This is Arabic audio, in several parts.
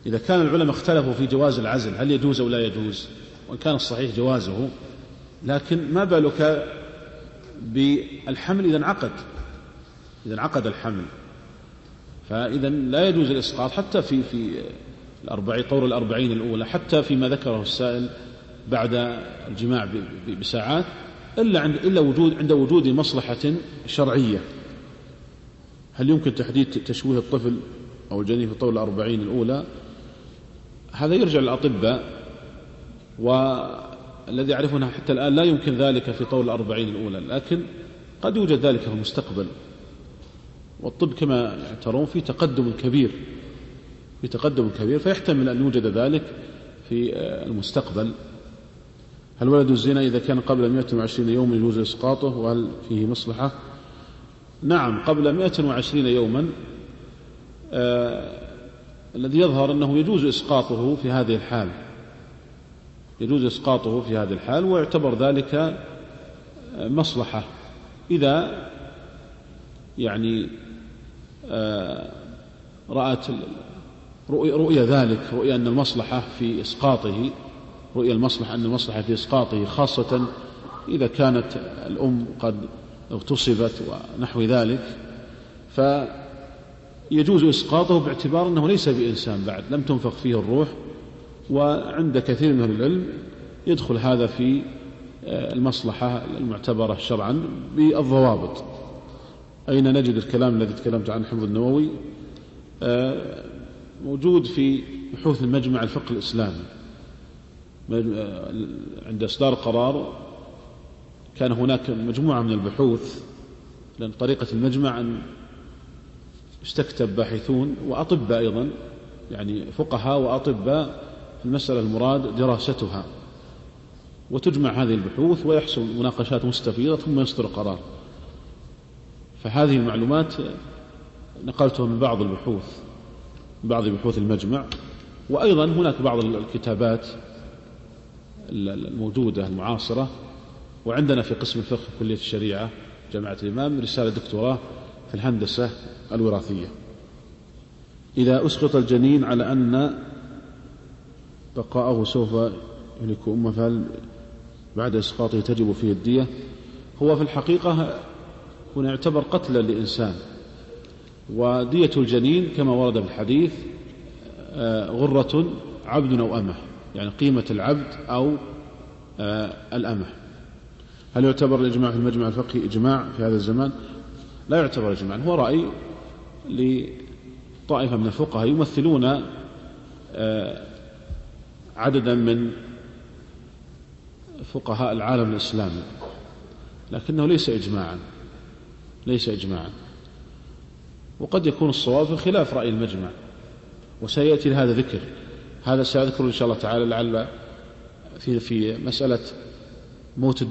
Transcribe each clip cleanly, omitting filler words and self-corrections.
إذا كان العلماء اختلفوا في جواز العزل هل يجوز أو لا يجوز، وإن كان الصحيح جوازه، لكن ما بالك بالحمل إذا انعقد الحمل، فإذا لا يجوز الإسقاط حتى في طور 40 الأولى، حتى فيما ذكره السائل بعد الجماع بساعات، إلا عند وجود مصلحة شرعية. هل يمكن تحديد تشويه الطفل أو الجنين في طور 40 الأولى؟ هذا يرجع للأطباء، والذي يعرفونها حتى الآن لا يمكن ذلك في طور 40 الأولى، لكن قد يوجد ذلك في المستقبل. والطب كما ترون في تقدم كبير، فيحتمل أن يوجد ذلك في المستقبل. هل ولد الزنا إذا كان قبل 120 يوما يجوز إسقاطه، وهل فيه مصلحة؟ نعم، قبل 120 يوما الذي يظهر أنه يجوز إسقاطه في هذه الحال، ويعتبر ذلك مصلحة إذا يعني رأت رؤية ذلك، رؤية أن المصلحة في إسقاطه، خاصة إذا كانت الأم قد اغتصبت ونحو ذلك، فيجوز إسقاطه باعتبار أنه ليس بإنسان بعد، لم تنفخ فيه الروح. وعند كثير من العلم يدخل هذا في المصلحة المعتبرة شرعا بالضوابط. أين نجد الكلام الذي تكلمت عنه حفظ النووي؟ موجود في بحوث المجمع الفقه الإسلامي، عند إصدار قرار كان هناك مجموعة من البحوث، لأن طريقة المجمع أن يستكتب باحثون وأطباء أيضا، يعني فقهاء وأطباء في المسألة المراد دراستها، وتجمع هذه البحوث ويحصل مناقشات مستفيضة ثم يصدر قرار. فهذه المعلومات نقلتها من بعض بحوث المجمع، وأيضا هناك بعض الكتابات الموجودة المعاصرة. وعندنا في قسم الفقه كلية الشريعة جامعة الإمام رسالة دكتوراه في الهندسة الوراثية. إذا أسقط الجنين على أن بقاءه سوف يهلك أمه، فهل بعد إسقاطه تجب فيه الدية؟ هو في الحقيقة هنا يعتبر قتلا لإنسان، ودية الجنين كما ورد في الحديث غرة عبد أو أمه، يعني قيمة العبد أو الأمه. هل يعتبر الإجماع في المجمع الفقهي إجماع في هذا الزمان؟ لا يعتبر إجماع، هو رأي لطائفة من الفقهاء يمثلون عددا من فقهاء العالم الإسلامي، لكنه ليس إجماعا، وقد يكون الصواب في خلاف رأي المجمع، وسيأتي لهذا ذكر. هذا سأذكر إن شاء الله تعالى لعل في مسألة موت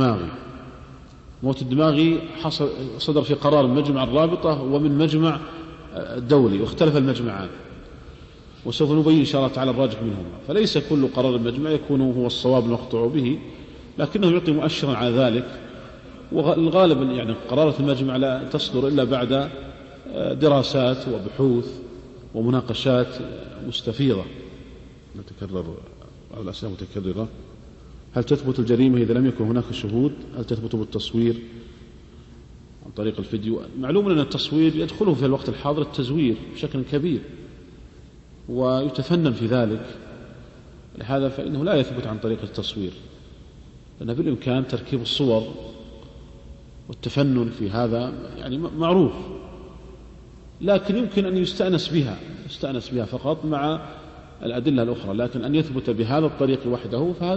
الدماغي صدر في قرار المجمع الرابطة ومن مجمع الدولي، واختلف المجمعان، وسوف نبين إن شاء الله تعالى الراجح منهما. فليس كل قرار المجمع يكون هو الصواب المقطوع به، لكنه يعطي مؤشرا على ذلك. والغالب يعني قرارات المجمع لا تصدر إلا بعد دراسات وبحوث ومناقشات مستفيضة. نتكرر على الأسئلة متكررة. هل تثبت الجريمة إذا لم يكن هناك شهود؟ هل تثبت بالتصوير عن طريق الفيديو؟ معلوم أن التصوير يدخله في الوقت الحاضر التزوير بشكل كبير، ويتفنن في ذلك، لهذا فإنه لا يثبت عن طريق التصوير، لأن بالإمكان تركيب الصور والتفنن في هذا يعني معروف، لكن يمكن أن يستأنس بها فقط مع الأدلة الأخرى، لكن أن يثبت بهذا الطريق وحده فهذا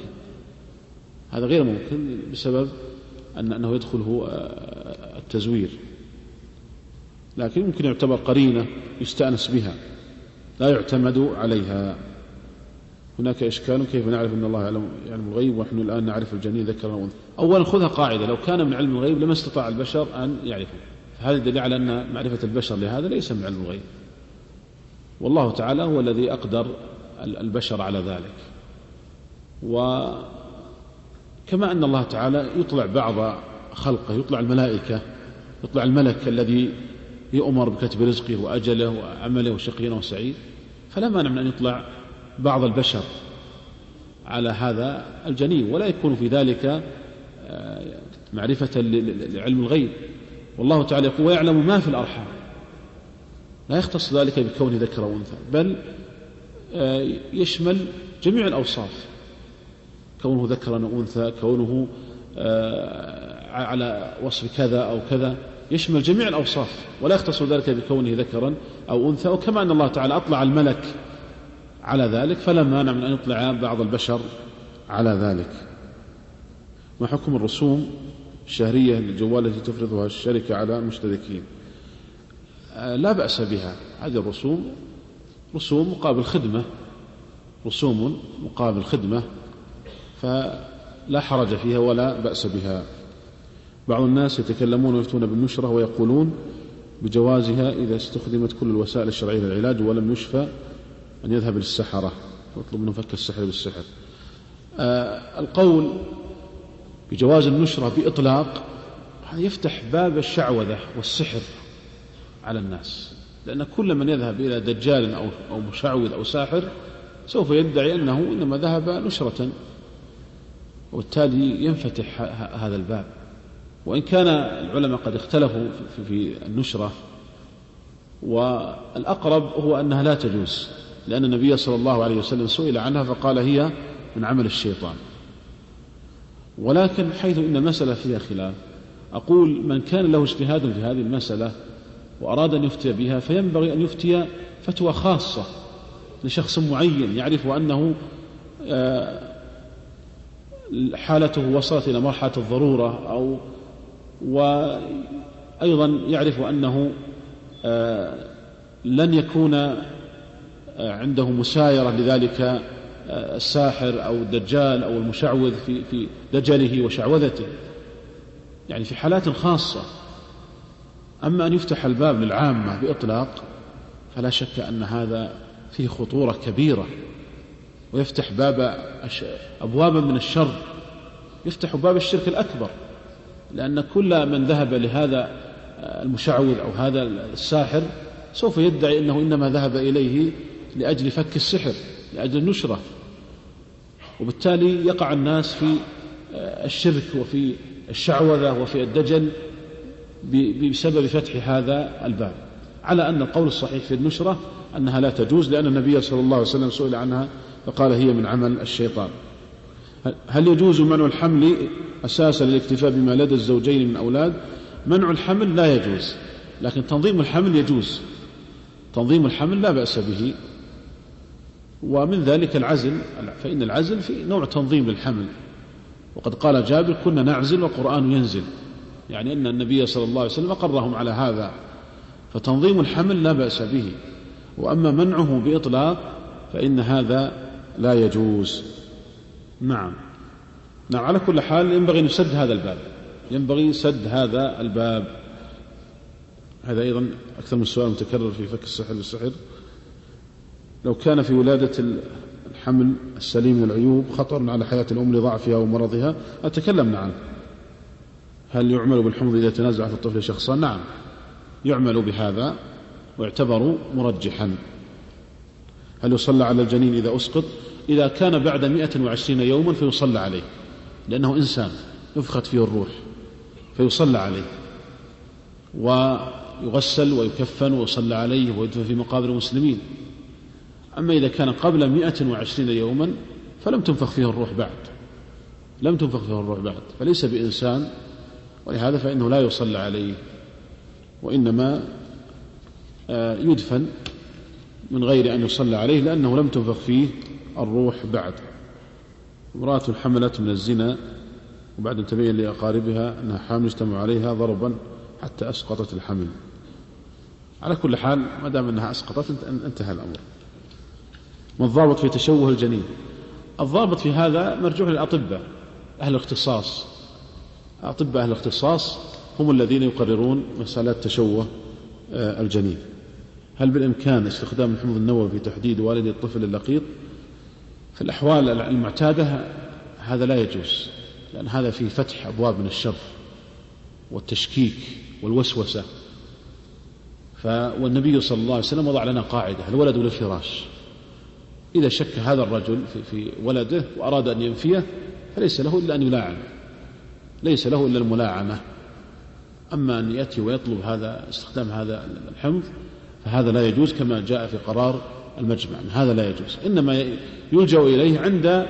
غير ممكن بسبب أنه يدخله التزوير، لكن يمكن يعتبر قرينة يستأنس بها لا يعتمد عليها. هناك إشكال، كيف نعرف أن الله يعلم الغيب ونحن الآن نعرف الجنين ذكرا وأنثى؟ أولا خذها قاعدة، لو كان من علم الغيب لما استطاع البشر أن يعرفه، فهذا دليل على أن معرفة البشر لهذا ليس من علم الغيب، والله تعالى هو الذي أقدر البشر على ذلك. وكما أن الله تعالى يطلع بعض خلقه، يطلع الملائكة، يطلع الملك الذي يؤمر بكتب رزقه وأجله وعمله وشقي وسعيد، فلا مانع من أن يطلع بعض البشر على هذا الجنين، ولا يكون في ذلك معرفة لعلم الغيب. والله تعالى يقول ويعلم ما في الأرحام، لا يختص ذلك بكونه ذكر أو أنثى، بل يشمل جميع الأوصاف، كونه ذكرا أو أنثى، كونه على وصف كذا أو كذا، يشمل جميع الأوصاف ولا يختص ذلك بكونه ذكرا أو أنثى. وكما أن الله تعالى أطلع الملك على ذلك فلا مانع من أن يطلع بعض البشر على ذلك. ما حكم الرسوم الشهرية للجوال التي تفرضها الشركة على المشتركين؟ لا بأس بها، هذه الرسوم رسوم مقابل خدمة، رسوم مقابل خدمة، فلا حرج فيها ولا بأس بها. بعض الناس يتكلمون ويفتون بالنشرة ويقولون بجوازها إذا استخدمت كل الوسائل الشرعية للعلاج ولم يشفى أن يذهب للسحرة ويطلب منه فك السحر بالسحر. القول بجواز النشرة بإطلاق هذا يفتح باب الشعوذة والسحر على الناس، لأن كل من يذهب إلى دجال أو مشعوذ أو ساحر سوف يدعي أنه إنما ذهب نشرة، وبالتالي ينفتح هذا الباب. وإن كان العلماء قد اختلفوا في النشرة، والأقرب هو أنها لا تجوز، لأن النبي صلى الله عليه وسلم سئل عنها فقال هي من عمل الشيطان. ولكن حيث إن المسألة فيها خلاف، أقول من كان له اجتهاد في هذه المسألة وأراد أن يفتي بها فينبغي أن يفتي فتوى خاصة لشخص معين يعرف أنه حالته وصلت إلى مرحلة الضرورة، وأيضا يعرف أنه لن يكون عنده مسايرة لذلك الساحر أو الدجال أو المشعوذ في دجله وشعوذته، يعني في حالات خاصة. أما أن يفتح الباب للعامة بإطلاق فلا شك أن هذا فيه خطورة كبيرة، ويفتح أبوابا من الشر، يفتح باب الشرك الأكبر، لأن كل من ذهب لهذا المشعوذ أو هذا الساحر سوف يدعي أنه إنما ذهب إليه لأجل فك السحر، لأجل النشرة، وبالتالي يقع الناس في الشرك وفي الشعوذة وفي الدجل بسبب فتح هذا الباب، على أن القول الصحيح في النشرة أنها لا تجوز، لأن النبي صلى الله عليه وسلم سئل عنها فقال هي من عمل الشيطان. هل يجوز منع الحمل أساسا للاكتفاء بما لدى الزوجين من أولاد؟ منع الحمل لا يجوز، لكن تنظيم الحمل يجوز، تنظيم الحمل لا بأس به. ومن ذلك العزل، فإن العزل في نوع تنظيم للحمل، وقد قال جابر كنا نعزل والقرآن ينزل، يعني أن النبي صلى الله عليه وسلم أقرهم على هذا، فتنظيم الحمل لا بأس به. وأما منعه بإطلاق فإن هذا لا يجوز. نعم على كل حال ينبغي أن يسد هذا الباب، ينبغي سد هذا الباب. هذا أيضا أكثر من سؤال متكرر في فك السحر بالسحر. لو كان في ولادة الحمل السليم من العيوب خطر على حياة الأم لضعفها ومرضها، أتكلمنا عنه. هل يعمل بالحمض إذا تنازع في الطفل شخصان؟ نعم يعمل بهذا ويعتبر مرجحا. هل يصلى على الجنين إذا أسقط؟ إذا كان بعد 120 يوما فيصلى عليه، لأنه إنسان نفخت فيه الروح، فيصلى عليه ويغسل ويكفن ويصلى عليه ويدفن في مقابر المسلمين. أما إذا كان قبل 120 يوما فلم تنفخ فيه الروح بعد، لم تنفخ فيه الروح بعد، فليس بإنسان، ولهذا فإنه لا يصلى عليه، وإنما يدفن من غير أن يصلى عليه، لأنه لم تنفخ فيه الروح بعد. امرأة حملت من الزنا وبعد أن تبين لأقاربها أنها حامل اجتمعوا عليها ضربا حتى أسقطت الحمل. على كل حال ما دام أنها أسقطت انتهى الأمر. ما الضابط في تشوه الجنين؟ الضابط في هذا مرجوع للأطباء أهل الاختصاص. أطباء أهل الاختصاص هم الذين يقررون مسألة تشوه الجنين. هل بالإمكان استخدام الحمض النووي في تحديد والد الطفل اللقيط؟ في الأحوال المعتادة هذا لا يجوز، لأن هذا فيه فتح أبواب من الشر والتشكيك والوسوسة. والنبي صلى الله عليه وسلم وضع لنا قاعدة: الولد للفراش إذا شك هذا الرجل في ولده وأراد أن ينفيه فليس له إلا أن يلاعن، ليس له إلا الملاعنة. أما أن يأتي ويطلب هذا استخدام هذا الحمض فهذا لا يجوز كما جاء في قرار المجمع، هذا لا يجوز. إنما يلجأ إليه عند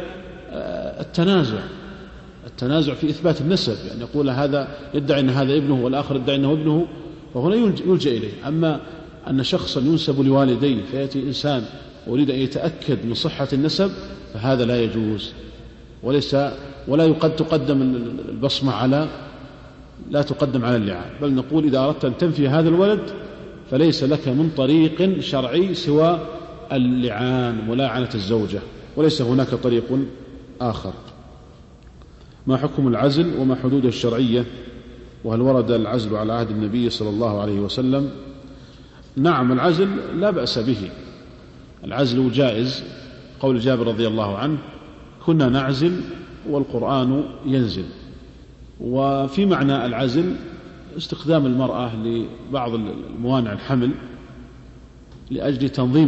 التنازع في إثبات النسب، يعني يقول هذا يدعي أن هذا ابنه والآخر يدعي أنه ابنه، فهنا يلجأ إليه. أما أن شخصا ينسب لوالديه فيأتي إنسان ويريد أن يتأكد من صحة النسب فهذا لا يجوز، ولا تقدم البصمة لا تقدم على اللعان، بل نقول إذا أردت أن تنفي هذا الولد فليس لك من طريق شرعي سوى اللعان، ملاعنة الزوجة، وليس هناك طريق آخر. ما حكم العزل وما حدوده الشرعية، وهل ورد العزل على عهد النبي صلى الله عليه وسلم؟ نعم، العزل لا بأس به، العزل جائز. قول جابر رضي الله عنه: كنا نعزل والقرآن ينزل. وفي معنى العزل استخدام المرأة لبعض الموانع الحمل لأجل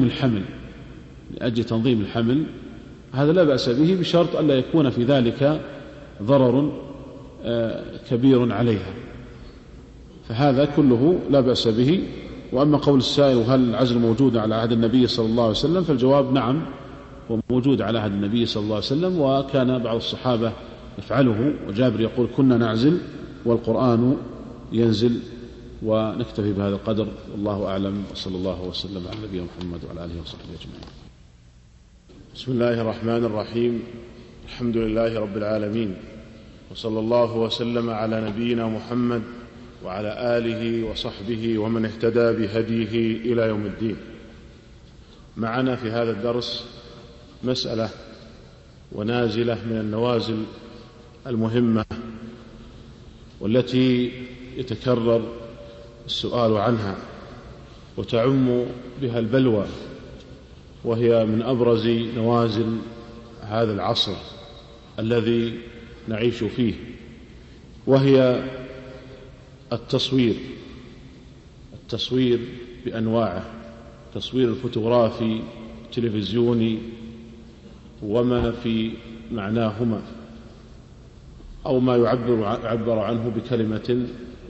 تنظيم الحمل، هذا لا بأس به بشرط ألا يكون في ذلك ضرر كبير عليها، فهذا كله لا بأس به. وأما قول السائل هل العزل موجود على عهد النبي صلى الله عليه وسلم، فالجواب نعم، هو موجود على عهد النبي صلى الله عليه وسلم، وكان بعض الصحابة يفعله، وجابر يقول: كنا نعزل والقرآن ينزل. ونكتفي بهذا القدر، والله أعلم، وصلى الله وسلم على نبينا محمد وعلى آله وصحبه أجمعين. بسم الله الرحمن الرحيم. الحمد لله رب العالمين، وصلى الله وسلم على نبينا محمد وعلى آله وصحبه ومن اهتدى بهديه إلى يوم الدين. معنا في هذا الدرس مسألة ونازلة من النوازل المهمة والتي يتكرر السؤال عنها وتعم بها البلوى، وهي من أبرز نوازل هذا العصر الذي نعيش فيه، وهي التصوير بأنواعه، التصوير الفوتوغرافي التلفزيوني وما في معناهما، أو ما يعبر عنه بكلمة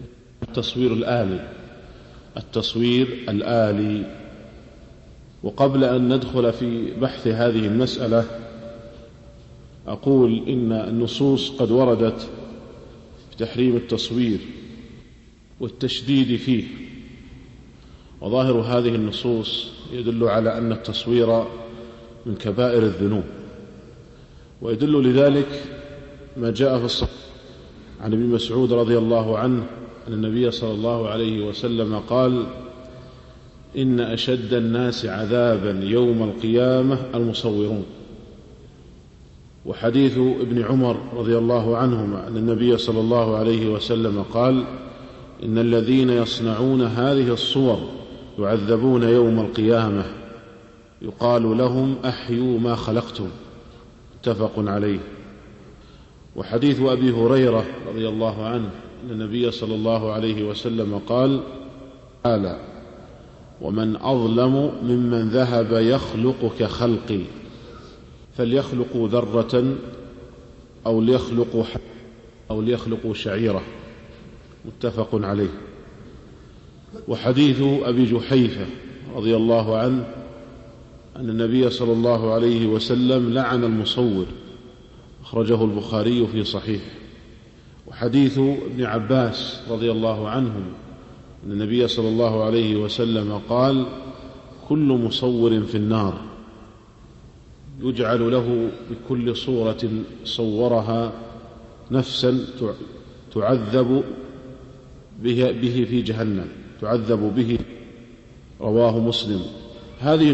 التصوير الآلي. وقبل أن ندخل في بحث هذه المسألة أقول إن النصوص قد وردت في تحريم التصوير والتشديد فيه، وظاهر هذه النصوص يدل على أن التصوير من كبائر الذنوب، ويدل لذلك ما جاء في الصحيح عن ابن مسعود رضي الله عنه أن النبي صلى الله عليه وسلم قال: إن أشد الناس عذابا يوم القيامة المصورون. وحديث ابن عمر رضي الله عنهما أن النبي صلى الله عليه وسلم قال: إن الذين يصنعون هذه الصور يعذبون يوم القيامة، يقال لهم: أحيوا ما خلقتم. متفق عليه. وحديث أبي هريرة رضي الله عنه أن النبي صلى الله عليه وسلم قال: ومن أظلم ممن ذهب يخلق كخلقي، فليخلقوا ذرة أو ليخلقوا شعيرة. متفق عليه. وحديث أبي جحيفة رضي الله عنه أن النبي صلى الله عليه وسلم لعن المصور، أخرجه البخاري في صحيح. وحديث ابن عباس رضي الله عنهم أن النبي صلى الله عليه وسلم قال: كل مصور في النار، يجعل له بكل صورة صورها نفسا تعذب به في جهنم، تعذب به. رواه مسلم. هذه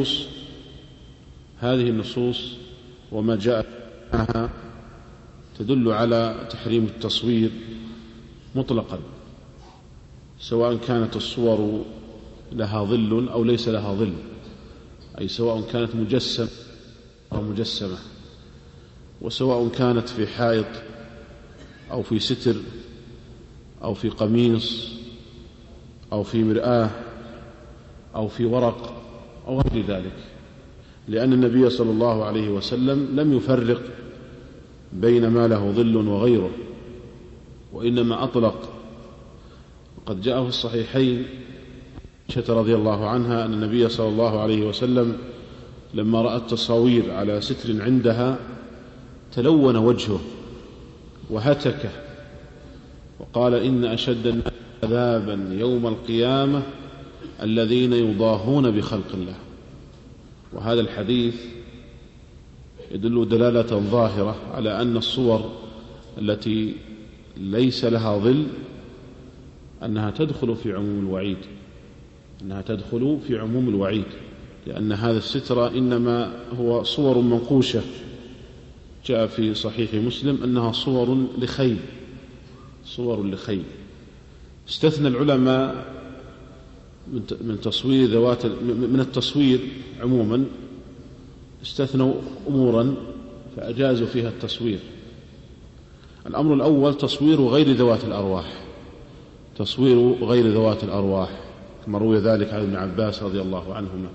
النصوص وما جاء معها تدل على تحريم التصوير مطلقا، سواء كانت الصور لها ظل أو ليس لها ظل، أي سواء كانت مجسمة أو مجسمة، وسواء كانت في حائط أو في ستر أو في قميص أو في مرآة أو في ورق أو غير ذلك. لأن النبي صلى الله عليه وسلم لم يفرق بين ما له ظل وغيره، وإنما أطلق. وقد جاء في الصحيحين عائشة رضي الله عنها أن النبي صلى الله عليه وسلم لما رأى التصاوير على ستر عندها تلون وجهه وهتك، وقال: إن أشد الناس عذابا يوم القيامة الذين يضاهون بخلق الله. وهذا الحديث يدل دلالة ظاهرة على أن الصور التي ليس لها ظل أنها تدخل في عموم الوعيد، أنها تدخل في عموم الوعيد، لأن هذا الستر إنما هو صور منقوشة. جاء في صحيح مسلم أنها صور لخيل، صور لخيل. استثنى العلماء من تصوير ذوات من التصوير عموما، استثنوا أمورا فأجازوا فيها التصوير. الأمر الأول تتصوير غير ذوات الأرواح، تصوير غير ذوات الأرواح كما روي ذلك عن ابن عباس رضي الله عنهما،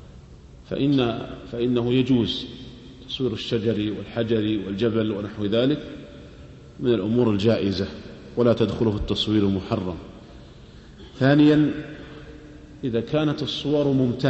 فإنه يجوز تصوير الشجر والحجر والجبل ونحو ذلك من الأمور الجائزة ولا تدخله التصوير المحرم. ثانيا إذا كانت الصور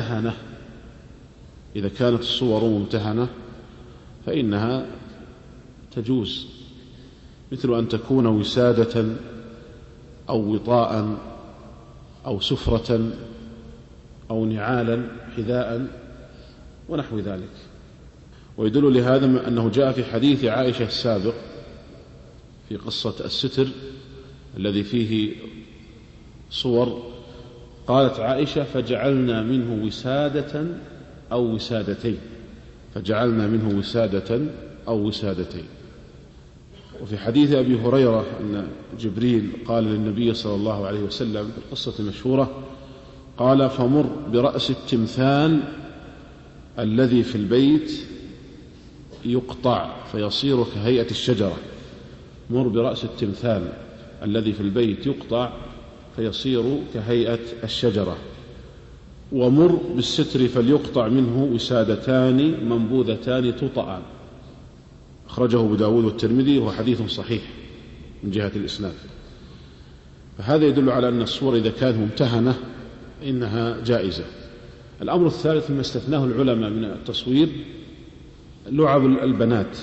ممتهنة فإنها تجوز، مثل أن تكون وسادة أو وطاء أو سفرة أو نعالا حذاء ونحو ذلك. ويدل لهذا أنه جاء في حديث عائشة السابق في قصة الستر الذي فيه صور، قالت عائشة: فجعلنا منه وسادة أو وسادتين، فجعلنا منه وسادة أو وسادتين. وفي حديث أبي هريرة أن جبريل قال للنبي صلى الله عليه وسلم في القصة المشهورة، قال: فمر برأس التمثال الذي في البيت يقطع فيصير كهيئة الشجرة. مر برأس التمثال الذي في البيت يقطع فيصير كهيئة الشجرة. ومر بالستر فليقطع منه وسادتان منبوذتان تطأان. أخرجه أبو داود والترمذي وهو حديث صحيح من جهة الإسناد. فهذا يدل على أن الصور إذا كانت ممتهنة إنها جائزة. الأمر الثالث مما استثناه العلماء من التصوير لعب البنات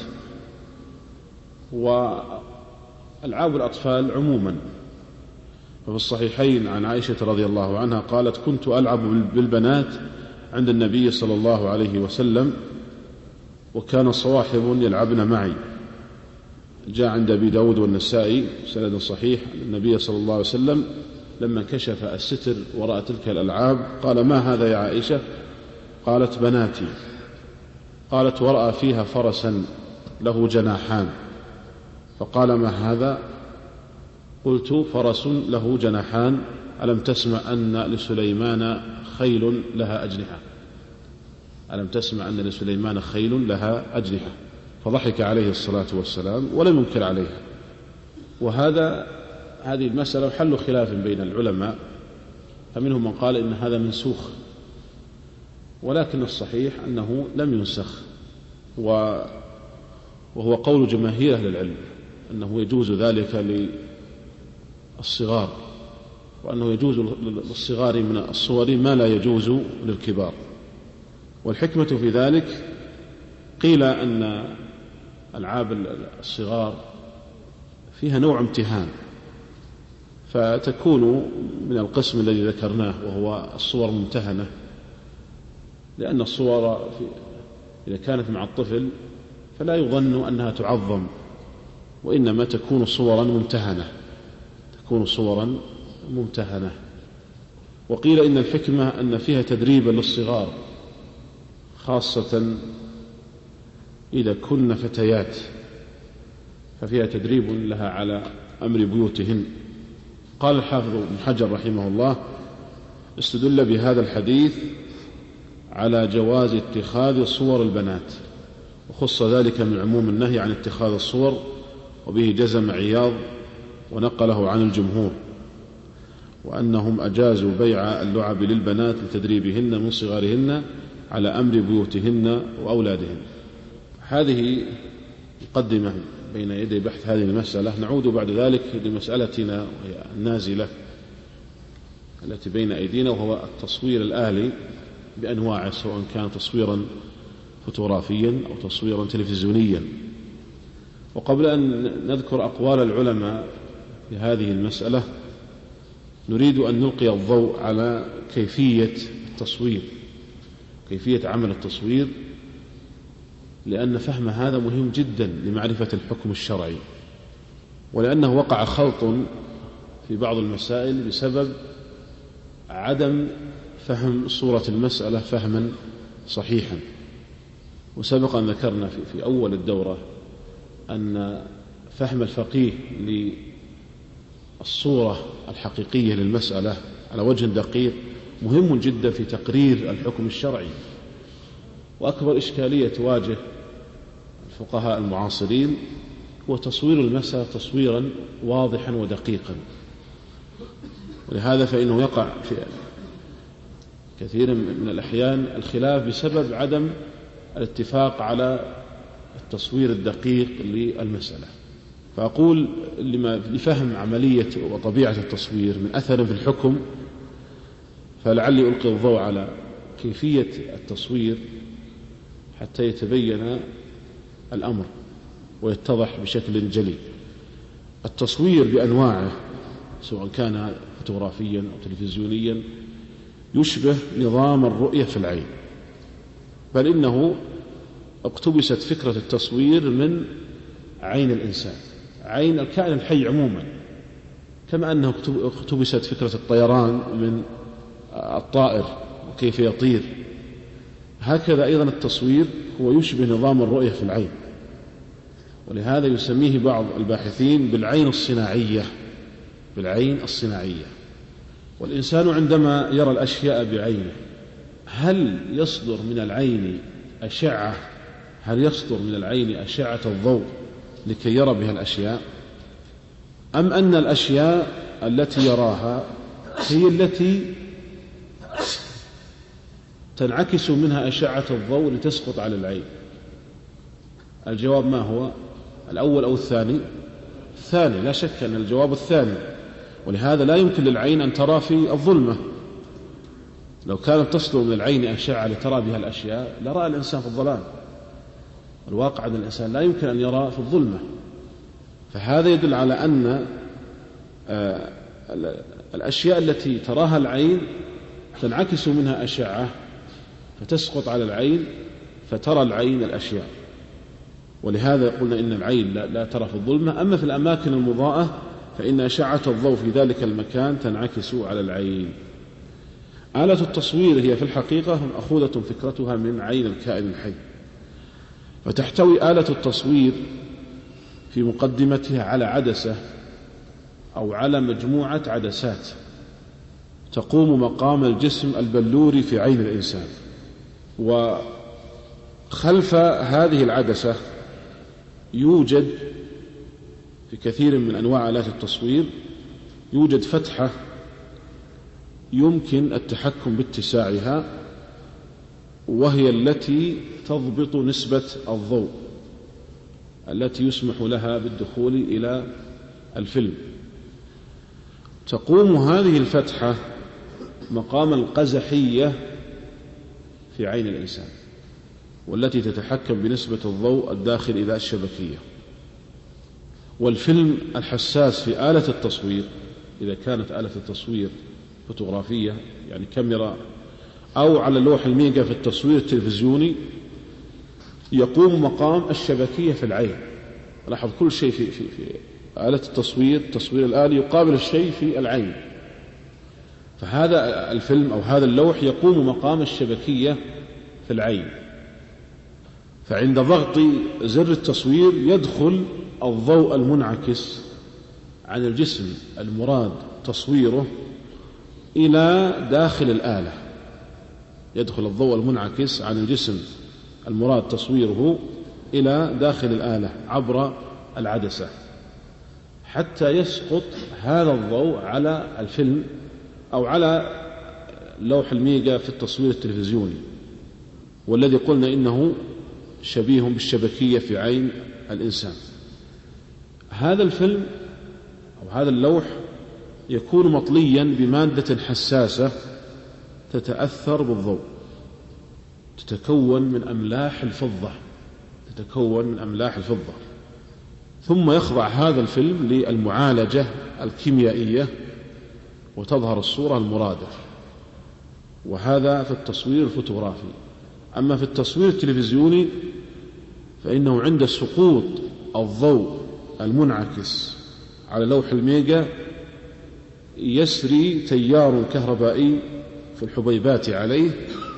وألعاب الأطفال عموما. ففي الصحيحين عن عائشة رضي الله عنها قالت: كنت ألعب بالبنات عند النبي صلى الله عليه وسلم وكان صواحب يلعبن معي. جاء عند أبي داود والنسائي سند صحيح النبي صلى الله عليه وسلم لما كشف الستر وراء تلك الألعاب قال: ما هذا يا عائشة؟ قالت: بناتي. قالت: ورأى فيها فرسا له جناحان. فقال: ما هذا؟ قلت: فرس له جناحان، ألم تسمع أن لسليمان خيل لها أجنحة؟ ألم تسمع أن لسليمان خيل لها أجنحة؟ فضحك عليه الصلاة والسلام ولم ينكر عليها. هذه المسألة محل خلاف بين العلماء، فمنهم من قال إن هذا منسوخ، ولكن الصحيح أنه لم ينسخ، وهو قول جماهير أهل العلم أنه يجوز ذلك للصغار، وأنه يجوز للصغار من الصور ما لا يجوز للكبار. والحكمة في ذلك قيل أن ألعاب الصغار فيها نوع امتهان، فتكون من القسم الذي ذكرناه وهو الصور ممتهنة، لأن الصور إذا كانت مع الطفل فلا يظن أنها تعظم، وإنما تكون صورا ممتهنة. وقيل إن الحكمة أن فيها تدريبا للصغار، خاصة إذا كن فتيات، ففيها تدريب لها على أمر بيوتهن. قال الحافظ ابن حجر رحمه الله: استدل بهذا الحديث على جواز اتخاذ صور البنات، وخص ذلك من عموم النهي عن اتخاذ الصور، وبه جزم عياض ونقله عن الجمهور، وأنهم أجازوا بيع اللعب للبنات لتدريبهن من صغارهن على أمر بيوتهن وأولادهن. هذه مقدمة بين يدي بحث هذه المسألة. نعود بعد ذلك لمسألتنا وهي النازلة التي بين أيدينا، وهو التصوير الآلي بأنواعه، سواء كان تصويرا فوتوغرافيا أو تصويرا تلفزيونيا. وقبل أن نذكر أقوال العلماء في هذه المسألة نريد أن نلقي الضوء على كيفية التصوير، كيفية عمل التصوير، لأن فهم هذا مهم جدا لمعرفة الحكم الشرعي، ولأنه وقع خلط في بعض المسائل بسبب عدم فهم صورة المسألة فهما صحيحا. وسبق أن ذكرنا في أول الدورة أن فهم الفقيه للصورة الحقيقية للمسألة على وجه دقيق مهم جدا في تقرير الحكم الشرعي. وأكبر إشكالية تواجه الفقهاء المعاصرين هو تصوير المسألة تصويرا واضحا ودقيقا، ولهذا فإنه يقع في كثير من الأحيان الخلاف بسبب عدم الاتفاق على التصوير الدقيق للمسألة. فأقول لفهم عملية وطبيعة التصوير من أثر في الحكم، فلعلي ألقي الضوء على كيفية التصوير حتى يتبين الأمر ويتضح بشكل جلي. التصوير بأنواعه سواء كان فوتوغرافيا أو تلفزيونيا يشبه نظام الرؤية في العين، بل إنه اقتبست فكرة التصوير من عين الإنسان، عين الكائن الحي عموما، كما أنه اقتبست فكرة الطيران من الطائر وكيف يطير، هكذا أيضا التصوير هو يشبه نظام الرؤية في العين. ولهذا يسميه بعض الباحثين بالعين الصناعية، بالعين الصناعية. والإنسان عندما يرى الأشياء بعينه، هل يصدر من العين أشعة، هل يصدر من العين أشعة الضوء لكي يرى بها الأشياء، أم أن الأشياء التي يراها هي التي تنعكس منها أشعة الضوء لتسقط على العين؟ الجواب ما هو؟ الأول أو الثاني؟ الثاني، لا شك أن الجواب الثاني. ولهذا لا يمكن للعين أن ترى في الظلمة. لو كانت تصدر من العين أشعة لترى بها الأشياء لرأى الإنسان في الظلام. الواقع أن الإنسان لا يمكن أن يرى في الظلمة. فهذا يدل على أن الأشياء التي تراها العين تنعكس منها أشعة فتسقط على العين فترى العين الأشياء. ولهذا قلنا إن العين لا ترى في الظلمة. أما في الأماكن المضاءة فإن أشعة الضوء في ذلك المكان تنعكس على العين. آلة التصوير هي في الحقيقة مأخوذة فكرتها من عين الكائن الحي، فتحتوي آلة التصوير في مقدمتها على عدسة أو على مجموعة عدسات تقوم مقام الجسم البلوري في عين الإنسان. وخلف هذه العدسة يوجد في كثير من أنواع آلات التصوير يوجد فتحة يمكن التحكم باتساعها، وهي التي تضبط نسبة الضوء التي يسمح لها بالدخول إلى الفيلم. تقوم هذه الفتحة مقام القزحية في عين الإنسان، والتي تتحكم بنسبة الضوء الداخل إلى الشبكية. والفيلم الحساس في آلة التصوير، إذا كانت آلة التصوير فوتوغرافية يعني كاميرا، أو على لوح الميجا في التصوير التلفزيوني، يقوم مقام الشبكية في العين. لاحظ كل شيء في آلة التصوير الآلي يقابل الشيء في العين. فهذا الفيلم أو هذا اللوح يقوم مقام الشبكية في العين. فعند ضغط زر التصوير يدخل الضوء المنعكس عن الجسم المراد تصويره إلى داخل الآلة. يدخل الضوء المنعكس عن الجسم المراد تصويره إلى داخل الآلة عبر العدسة، حتى يسقط هذا الضوء على الفيلم أو على لوح الميجا في التصوير التلفزيوني. والذي قلنا إنه شبيه بالشبكية في عين الإنسان. هذا الفيلم أو هذا اللوح يكون مطليا بمادة حساسة تتأثر بالضوء، تتكون من أملاح الفضة، ثم يخضع هذا الفيلم للمعالجة الكيميائية وتظهر الصورة المرادة. وهذا في التصوير الفوتوغرافي. أما في التصوير التلفزيوني فإنه عند سقوط الضوء المنعكس على لوح الميجا يسري تيار كهربائي في الحبيبات عليه،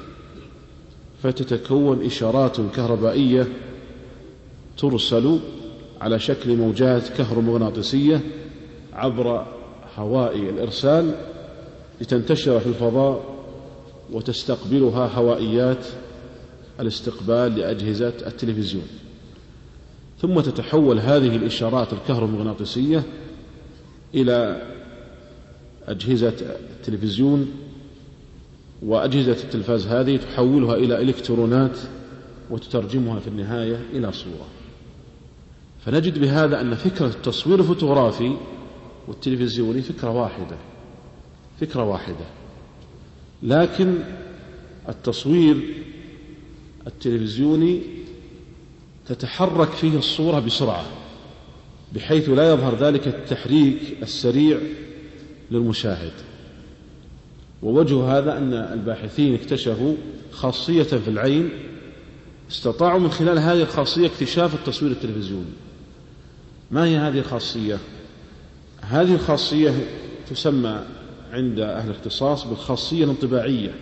فتتكون إشارات كهربائية ترسل على شكل موجات كهرومغناطيسية عبر هوائي الإرسال لتنتشر في الفضاء وتستقبلها هوائيات الاستقبال لأجهزة التلفزيون، ثم تتحول هذه الإشارات الكهرومغناطيسية إلى أجهزة التلفزيون، وأجهزة التلفاز هذه تحولها إلى إلكترونات وتترجمها في النهاية إلى صورة. فنجد بهذا أن فكرة التصوير الفوتوغرافي والتلفزيوني فكرة واحدة، لكن التصوير التلفزيوني تتحرك فيه الصورة بسرعة بحيث لا يظهر ذلك التحريك السريع للمشاهد. ووجه هذا أن الباحثين اكتشفوا خاصية في العين استطاعوا من خلال هذه الخاصية اكتشاف التصوير التلفزيوني. ما هي هذه الخاصية؟ هذه الخاصية تسمى عند أهل الاختصاص بالخاصية الانطباعية،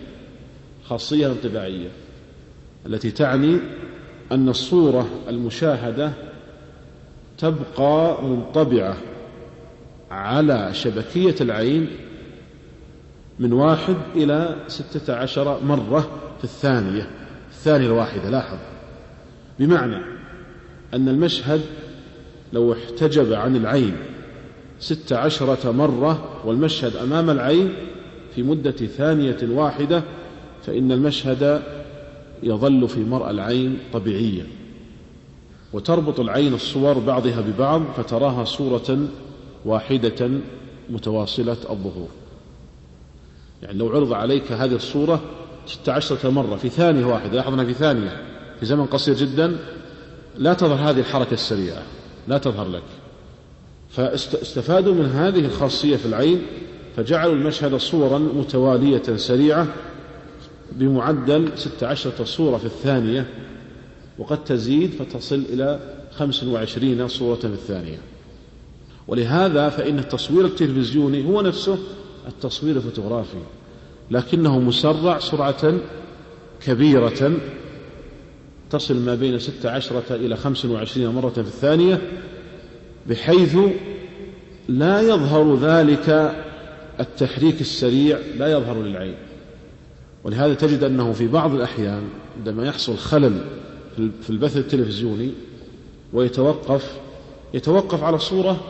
التي تعني أن الصورة المشاهدة تبقى منطبعة على شبكية العين من 1 إلى 16 مرة في الثانية الواحدة. لاحظ، بمعنى أن المشهد لو احتجب عن العين 16 مرة والمشهد أمام العين في مدة ثانية واحدة، فإن المشهد يظل في مرأى العين طبيعيا، وتربط العين الصور بعضها ببعض فتراها صورة واحدة متواصلة الظهور. يعني لو عرض عليك هذه الصورة 16 مرة في ثانية واحدة، لاحظنا في ثانية، في زمن قصير جدا، لا تظهر هذه الحركة السريعة، لا تظهر لك. فاستفادوا من هذه الخاصية في العين فجعلوا المشهد صورا متوالية سريعة بمعدل 16 صورة في الثانية، وقد تزيد فتصل إلى 25 صورة في الثانية. ولهذا فإن التصوير التلفزيوني هو نفسه التصوير الفوتوغرافي، لكنه مسرع سرعة كبيرة تصل ما بين 16 إلى 25 مرة في الثانية، بحيث لا يظهر ذلك التحريك السريع، لا يظهر للعين. ولهذا تجد أنه في بعض الأحيان عندما يحصل خلل في البث التلفزيوني يتوقف على صورة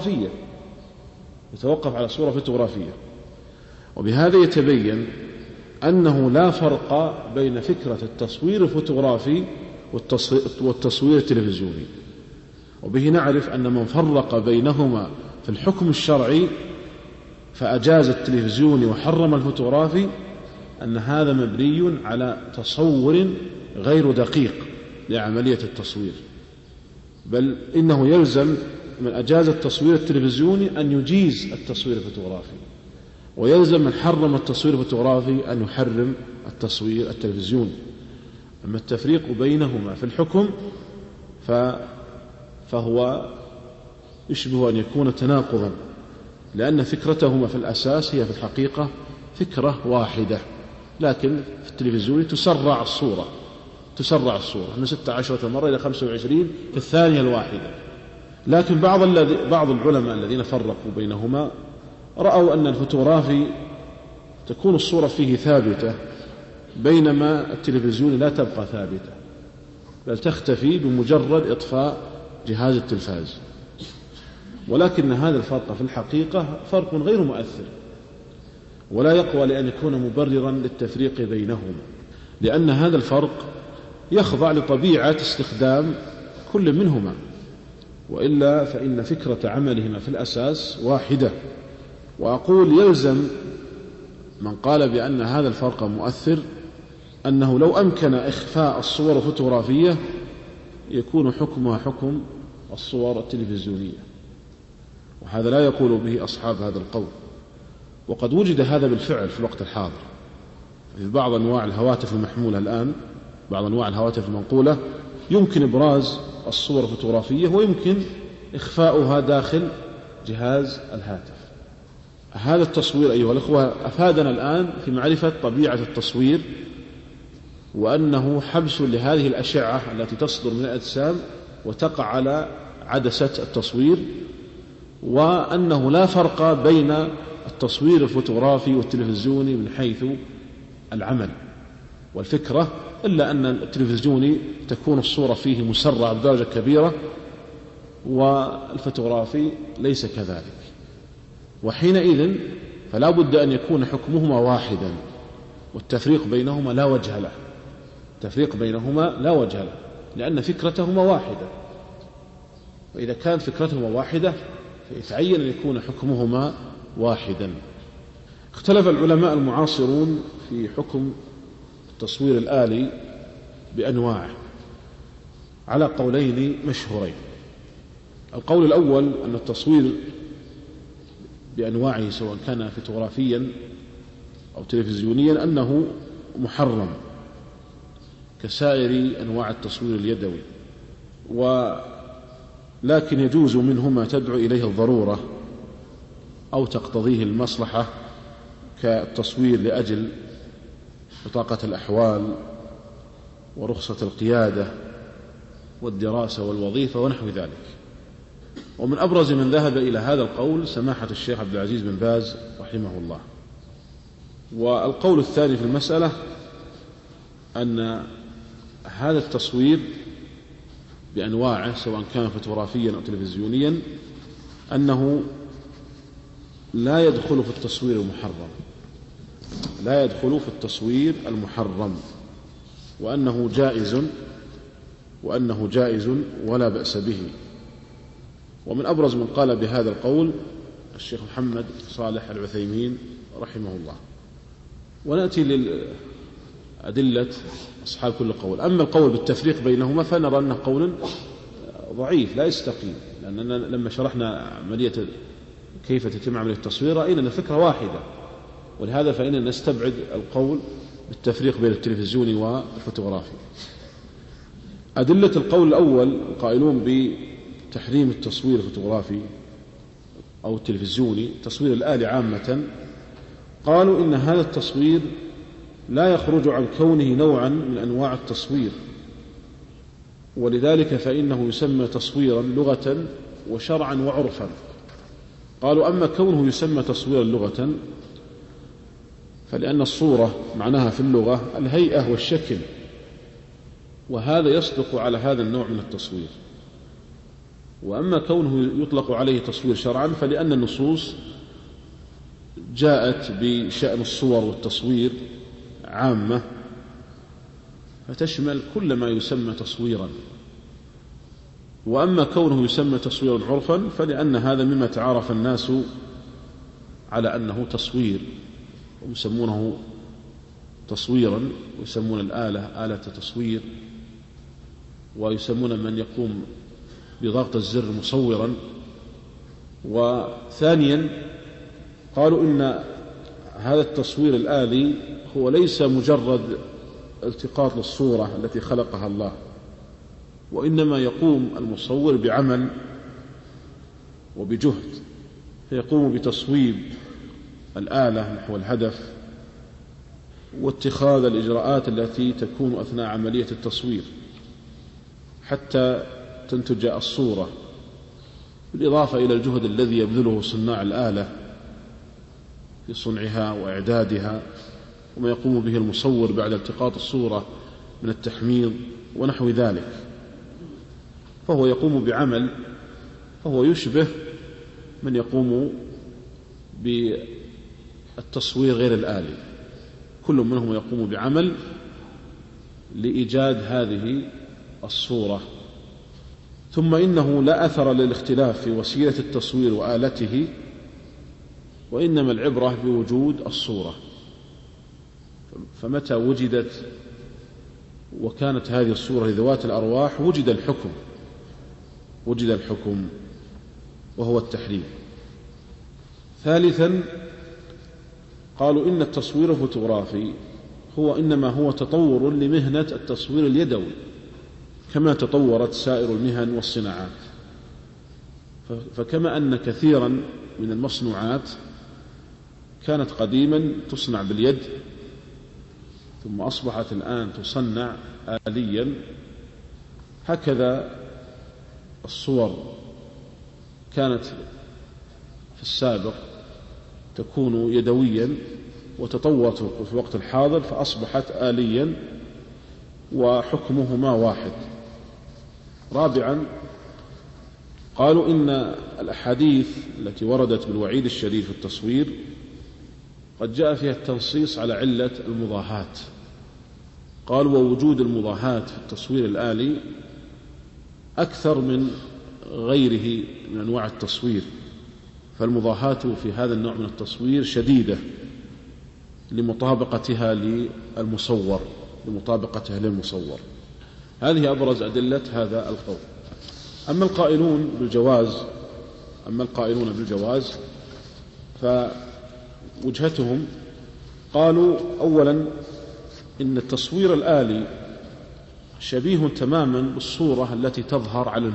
فوتوغرافية، وبهذا يتبين أنه لا فرق بين فكرة التصوير الفوتوغرافي والتصوير التلفزيوني. وبه نعرف أن من فرق بينهما في الحكم الشرعي فأجاز التلفزيوني وحرم الفوتوغرافي أن هذا مبني على تصور غير دقيق لعملية التصوير، بل إنه يلزم من أجاز التصوير التلفزيوني أن يجيز التصوير الفوتوغرافي، ويلزم من حرم التصوير الفوتوغرافي أن يحرم التصوير التلفزيوني. أما التفريق بينهما في الحكم فهو يشبه أن يكون تناقضا، لأن فكرتهما في الأساس هي في الحقيقة فكرة واحدة، لكن في التلفزيون تسرع الصورة من 16 مرة إلى 25 في الثانية الواحدة. لكن بعض العلماء الذين فرقوا بينهما رأوا أن الفوتوغرافي تكون الصورة فيه ثابتة، بينما التلفزيون لا تبقى ثابتة، بل تختفي بمجرد إطفاء جهاز التلفاز. ولكن هذا الفرق في الحقيقة فرق غير مؤثر، ولا يقوى لأن يكون مبررا للتفريق بينهما، لأن هذا الفرق يخضع لطبيعة استخدام كل منهما، وإلا فإن فكرة عملهما في الأساس واحدة. وأقول يلزم من قال بأن هذا الفرق مؤثر أنه لو أمكن إخفاء الصور الفوتوغرافية يكون حكمها حكم الصور التلفزيونية، وهذا لا يقول به أصحاب هذا القول. وقد وجد هذا بالفعل في الوقت الحاضر في بعض أنواع الهواتف المحمولة الآن، بعض أنواع الهواتف المنقولة يمكن إبراز الصور الفوتوغرافية ويمكن إخفاؤها داخل جهاز الهاتف. هذا التصوير أيها الأخوة أفادنا الآن في معرفة طبيعة التصوير، وأنه حبس لهذه الأشعة التي تصدر من الأجسام وتقع على عدسة التصوير، وأنه لا فرق بين التصوير الفوتوغرافي والتلفزيوني من حيث العمل والفكرة، إلا أن التلفزيوني تكون الصورة فيه مسرعة بدرجة كبيرة والفوتوغرافي ليس كذلك. وحينئذ فلا بد أن يكون حكمهما واحدا، والتفريق بينهما لا وجه له، التفريق بينهما لا وجه له، لأن فكرتهما واحدة. وإذا كانت فكرتهما واحدة فيتعين أن يكون حكمهما واحدا. اختلف العلماء المعاصرون في حكم التصوير الآلي بأنواعه على قولين مشهورين. القول الأول أن التصوير بأنواعه سواء كان فوتوغرافيا أو تلفزيونيا أنه محرم كسائر أنواع التصوير اليدوي، ولكن يجوز منه ما تدعو إليه الضرورة أو تقتضيه المصلحة كالتصوير لأجل بطاقة الأحوال ورخصة القيادة والدراسة والوظيفة ونحو ذلك. ومن أبرز من ذهب إلى هذا القول سماحة الشيخ عبد العزيز بن باز رحمه الله. والقول الثاني في المسألة أن هذا التصوير بأنواعه سواء كان فوتوغرافيا أو تلفزيونيا أنه لا يدخل في التصوير المحرم، لا يدخل في التصوير المحرم، وأنه جائز ولا بأس به. ومن أبرز من قال بهذا القول الشيخ محمد صالح العثيمين رحمه الله. ونأتي لأدلة أصحاب كل قول. أما القول بالتفريق بينهما فنرى أنه قول ضعيف لا يستقيم، لأننا لما شرحنا عملية كيف تتم عملية التصوير رأينا أن الفكرة واحدة، ولهذا فإننا نستبعد القول بالتفريق بين التلفزيوني والفوتوغرافي. أدلة القول الأول القائلون بتحريم التصوير الفوتوغرافي أو التلفزيوني تصوير الآلي عامة، قالوا إن هذا التصوير لا يخرج عن كونه نوعا من أنواع التصوير، ولذلك فإنه يسمى تصويرا لغة وشرعا وعرفا. قالوا أما كونه يسمى تصويرا لغة فلأن الصورة معناها في اللغة الهيئة والشكل، وهذا يصدق على هذا النوع من التصوير. وأما كونه يطلق عليه تصوير شرعا فلأن النصوص جاءت بشأن الصور والتصوير عامة فتشمل كل ما يسمى تصويرا. وأما كونه يسمى تصويرا عرفا فلأن هذا مما تعارف الناس على أنه تصوير، ويسمونه تصويرا، ويسمون الآلة آلة تصوير، ويسمون من يقوم بضغط الزر مصورا. وثانيا قالوا إن هذا التصوير الآلي هو ليس مجرد التقاط للصورة التي خلقها الله، وإنما يقوم المصور بعمل وبجهد، فيقوم بتصويب الآلة نحو الهدف واتخاذ الإجراءات التي تكون أثناء عملية التصوير حتى تنتج الصورة، بالإضافة إلى الجهد الذي يبذله صناع الآلة في صنعها وإعدادها، وما يقوم به المصور بعد التقاط الصورة من التحميض ونحو ذلك. فهو يقوم بعمل، فهو يشبه من يقوم بالتصوير غير الآلي، كل منهم يقوم بعمل لإيجاد هذه الصورة. ثم إنه لا أثر للاختلاف في وسيلة التصوير وآلته، وإنما العبرة بوجود الصورة. فمتى وجدت وكانت هذه الصورة لذوات الأرواح وجد الحكم وهو التحريم. ثالثا قالوا إن التصوير الفوتوغرافي إنما هو تطور لمهنة التصوير اليدوي، كما تطورت سائر المهن والصناعات. فكما أن كثيرا من المصنوعات كانت قديما تصنع باليد ثم أصبحت الآن تصنع آليا، هكذا الصور كانت في السابق تكون يدويا وتطورت في الوقت الحاضر فأصبحت آليا وحكمهما واحد. رابعا قالوا إن الأحاديث التي وردت بالوعيد الشديد في التصوير قد جاء فيها التنصيص على علة المضاهاة. قالوا ووجود المضاهاة في التصوير الآلي أكثر من غيره من أنواع التصوير، فالمضاهاة في هذا النوع من التصوير شديدة لمطابقتها للمصور. هذه أبرز أدلة هذا القول. أما القائلون بالجواز فوجهتهم قالوا أولا إن التصوير الآلي شبيه تماما بالصورة التي تظهر على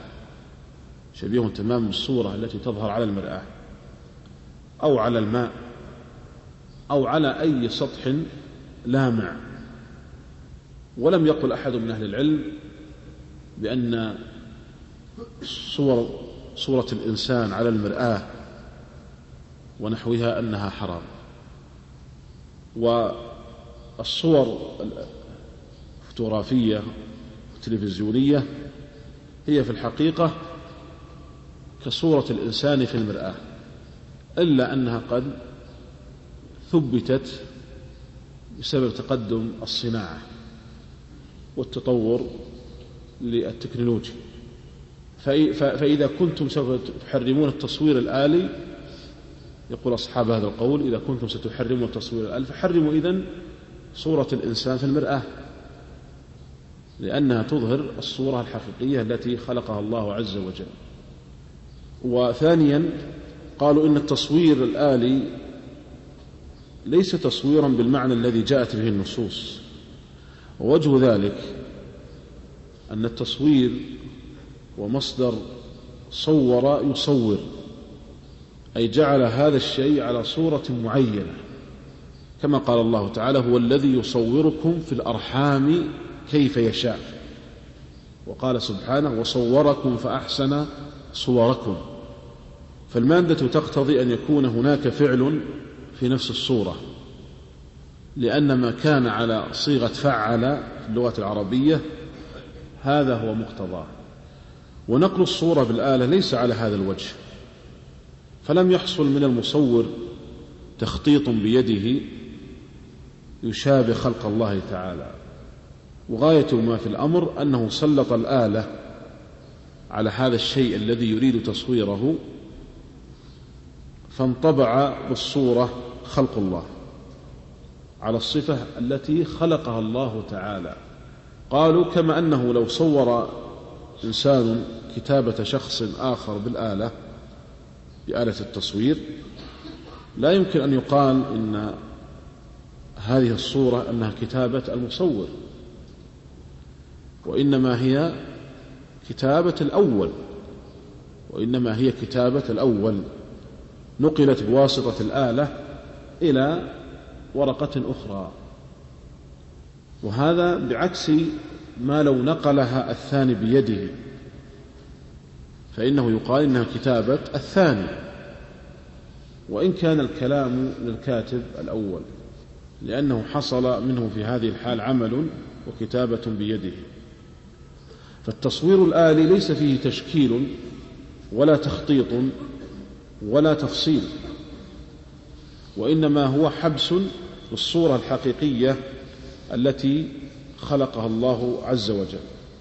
المرآة أو على الماء أو على أي سطح لامع. ولم يقل أحد من أهل العلم بأن صورة الإنسان على المرآة ونحوها أنها حرام. والصور الفوتوغرافية والتلفزيونية هي في الحقيقة كصورة الإنسان في المرآة، إلا أنها قد ثبتت بسبب تقدم الصناعة والتطور للتكنولوجيا. فإذا كنتم سوف تحرمون التصوير الآلي، يقول أصحاب هذا القول، إذا كنتم ستحرمون التصوير الآلي فحرموا إذن صورة الإنسان في المرآة، لأنها تظهر الصورة الحقيقية التي خلقها الله عز وجل. وثانيا قالوا إن التصوير الآلي ليس تصويرا بالمعنى الذي جاءت به النصوص، ووجه ذلك أن التصوير ومصدر صور يصور، أي جعل هذا الشيء على صورة معينة، كما قال الله تعالى هو الذي يصوركم في الأرحام كيف يشاء، وقال سبحانه وصوركم فأحسن صوركم. فالمادة تقتضي أن يكون هناك فعل في نفس الصورة، لأن ما كان على صيغة فعل في اللغة العربية هذا هو مقتضاه. ونقل الصورة بالآلة ليس على هذا الوجه، فلم يحصل من المصور تخطيط بيده يشابه خلق الله تعالى، وغاية ما في الأمر أنه سلط الآلة على هذا الشيء الذي يريد تصويره، فانطبع بالصورة خلق الله على الصفة التي خلقها الله تعالى. قالوا كما أنه لو صور إنسان كتابة شخص آخر بآلة التصوير لا يمكن أن يقال إن هذه الصورة أنها كتابة المصور، وإنما هي كتابة الأول نقلت بواسطة الآلة إلى ورقة أخرى، وهذا بعكس ما لو نقلها الثاني بيده، فإنه يقال إنها كتابة الثاني، وإن كان الكلام للكاتب الأول، لأنه حصل منه في هذه الحال عمل وكتابة بيده. فالتصوير الآلي ليس فيه تشكيل ولا تخطيط ولا تفصيل، وإنما هو حبس الصورة الحقيقية التي خلقها الله عز وجل.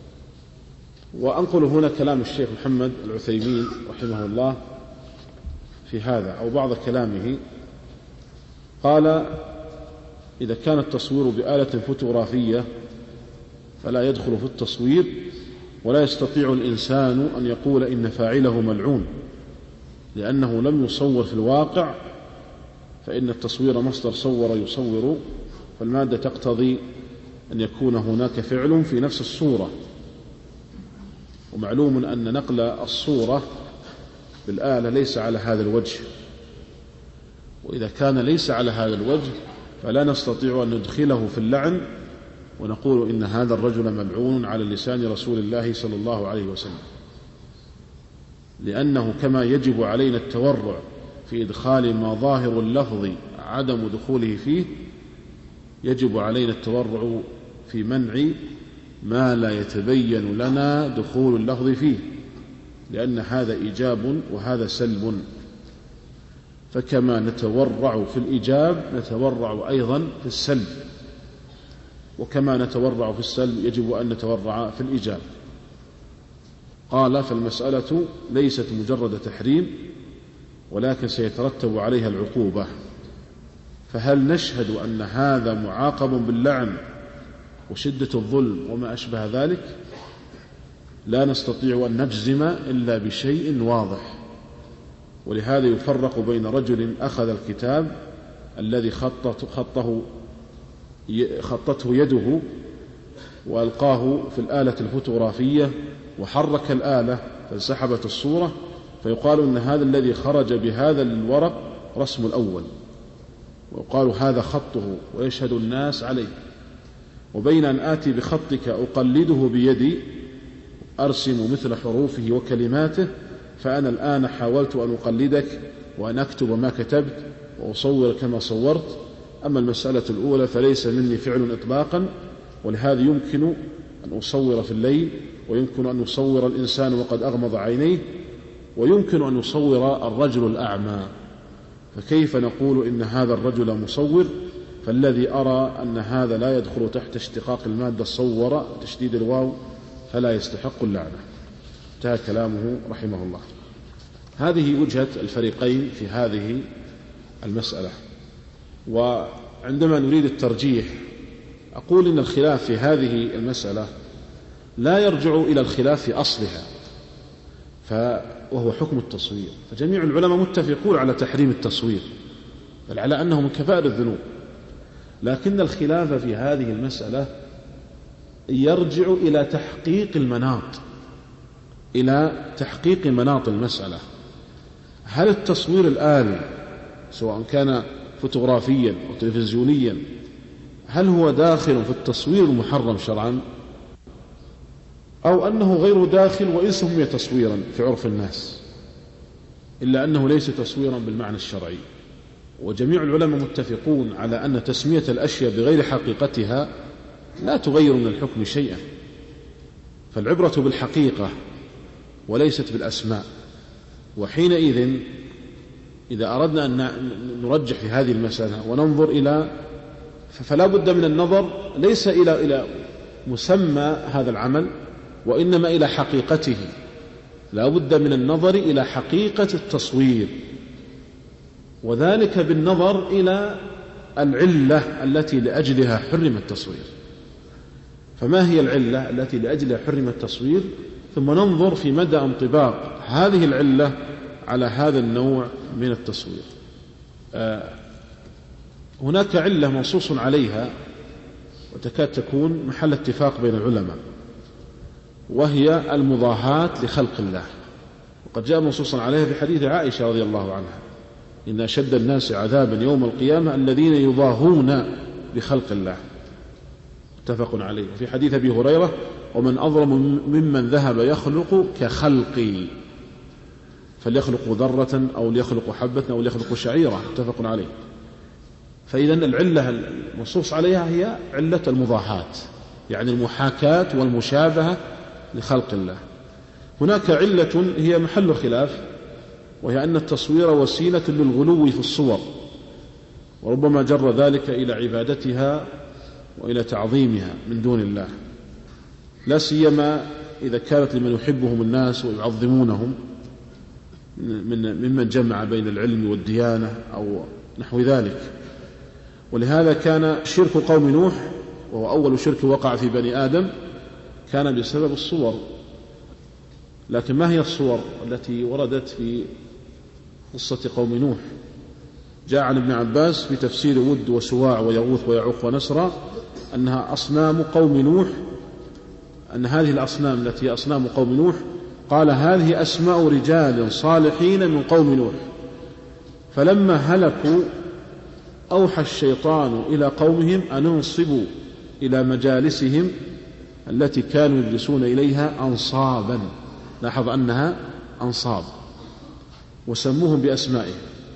وأنقل هنا كلام الشيخ محمد العثيمين رحمه الله في هذا أو بعض كلامه. قال: إذا كان التصوير بآلة فوتوغرافية فلا يدخل في التصوير، ولا يستطيع الإنسان أن يقول إن فاعله ملعون، لأنه لم يصور في الواقع، فإن التصوير مصدر صور يصور، فالمادة تقتضي أن يكون هناك فعل في نفس الصورة. ومعلوم أن نقل الصورة بالآلة ليس على هذا الوجه، وإذا كان ليس على هذا الوجه فلا نستطيع أن ندخله في اللعن ونقول إن هذا الرجل ملعون على لسان رسول الله صلى الله عليه وسلم، لأنه كما يجب علينا التورع في إدخال ما ظاهر اللفظ عدم دخوله فيه، يجب علينا التورع في منع ما لا يتبين لنا دخول اللفظ فيه، لأن هذا إيجاب وهذا سلب. فكما نتورع في الإيجاب نتورع أيضا في السلب، وكما نتورع في السلب يجب أن نتورع في الإيجاب. قال: فالمسألة ليست مجرد تحريم، ولكن سيترتب عليها العقوبة. فهل نشهد أن هذا معاقب باللعن وشدة الظلم وما أشبه ذلك؟ لا نستطيع أن نجزم إلا بشيء واضح. ولهذا يفرق بين رجل أخذ الكتاب الذي خطته يده وألقاه في الآلة الفوتوغرافية وحرك الآلة فانسحبت الصورة، فيقال إن هذا الذي خرج بهذا الورق رسم الأول، ويقال هذا خطه ويشهد الناس عليه. وبين أن آتي بخطك أقلده بيدي أرسم مثل حروفه وكلماته، فأنا الآن حاولت أن أقلدك وأن أكتب ما كتبت وأصور كما صورت. أما المسألة الأولى فليس مني فعل إطلاقا، ولهذا يمكن أن أصور في الليل، ويمكن أن يصور الإنسان وقد أغمض عينيه، ويمكن أن يصور الرجل الأعمى. فكيف نقول إن هذا الرجل مصور؟ فالذي أرى أن هذا لا يدخل تحت اشتقاق المادة الصور تشديد الواو فلا يستحق اللعنة. انتهى كلامه رحمه الله. هذه وجهة الفريقين في هذه المسألة. وعندما نريد الترجيح أقول إن الخلاف في هذه المسألة لا يرجع إلى الخلاف في أصلها، وهو حكم التصوير. فجميع العلماء متفقون على تحريم التصوير، بل على أنه من كبائر الذنوب. لكن الخلاف في هذه المسألة يرجع إلى تحقيق مناط المسألة. هل التصوير الآلي سواء كان فوتوغرافيا أو تلفزيونيا هل هو داخل في التصوير المحرم شرعا، أو أنه غير داخل وإن سمي تصويرا في عرف الناس، إلا أنه ليس تصويرا بالمعنى الشرعي؟ وجميع العلماء متفقون على أن تسمية الأشياء بغير حقيقتها لا تغير من الحكم شيئا، فالعبرة بالحقيقة وليست بالأسماء. وحينئذ إذا أردنا أن نرجح في هذه المسألة وننظر فلا بد من النظر ليس إلى مسمى هذا العمل، وإنما إلى حقيقته. لا بد من النظر إلى حقيقة التصوير، وذلك بالنظر إلى العلة التي لأجلها حرم التصوير. فما هي العلة التي لأجلها حرم التصوير؟ ثم ننظر في مدى انطباق هذه العلة على هذا النوع من التصوير. هناك علة منصوص عليها وتكاد تكون محل اتفاق بين العلماء، وهي المضاهاة لخلق الله. وقد جاء منصوصا عليها في حديث عائشة رضي الله عنها: إن أشد الناس عذابا يوم القيامة الذين يضاهون بخلق الله. متفق عليه. وفي حديث أبي هريرة: ومن أظلم ممن ذهب يخلق كخلقي، فليخلق ذرة أو ليخلق حبة أو ليخلق شعيرة. متفق عليه. فإذا العلة المنصوص عليها هي علة المضاهاة، يعني المحاكاة والمشابهة لخلق الله. هناك علة هي محل خلاف، وهي أن التصوير وسيلة للغلو في الصور، وربما جر ذلك إلى عبادتها وإلى تعظيمها من دون الله، لا سيما إذا كانت لمن يحبهم الناس ويعظمونهم ممن جمع بين العلم والديانة أو نحو ذلك. ولهذا كان شرك قوم نوح، وهو أول شرك وقع في بني آدم، كان بسبب الصور. لكن ما هي الصور التي وردت في قصة قوم نوح؟ جاء عن ابن عباس في تفسير ود وسواع ويغوث ويعوق ونسرا أنها أصنام قوم نوح، أن هذه الأصنام التي هي أصنام قوم نوح قال هذه أسماء رجال صالحين من قوم نوح، فلما هلكوا أوحى الشيطان إلى قومهم أن انصبوا إلى مجالسهم التي كانوا يجلسون إليها أنصابا، لاحظ أنها أنصاب، وسموهم بأسمائهم،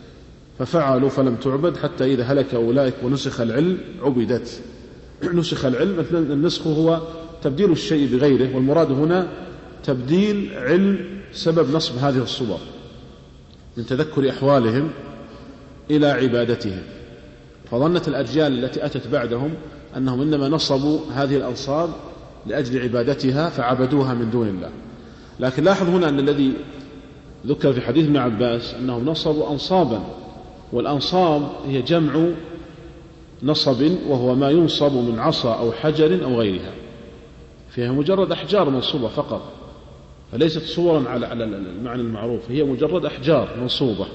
ففعلوا فلم تعبد حتى إذا هلك أولئك ونسخ العلم عبدت. نسخ العلم، النسخ هو تبديل الشيء بغيره، والمراد هنا تبديل علم سبب نصب هذه الصور من تذكر أحوالهم إلى عبادتهم. فظنت الأجيال التي أتت بعدهم أنهم إنما نصبوا هذه الأنصاب لأجل عبادتها فعبدوها من دون الله. لكن لاحظ هنا أن الذي ذكر في حديث ابن عباس أنهم نصبوا أنصابا، والأنصاب هي جمع نصب، وهو ما ينصب من عصا أو حجر أو غيرها، فيها مجرد أحجار منصوبة فقط، فليست صورا على المعنى المعروف، هي مجرد أحجار منصوبة.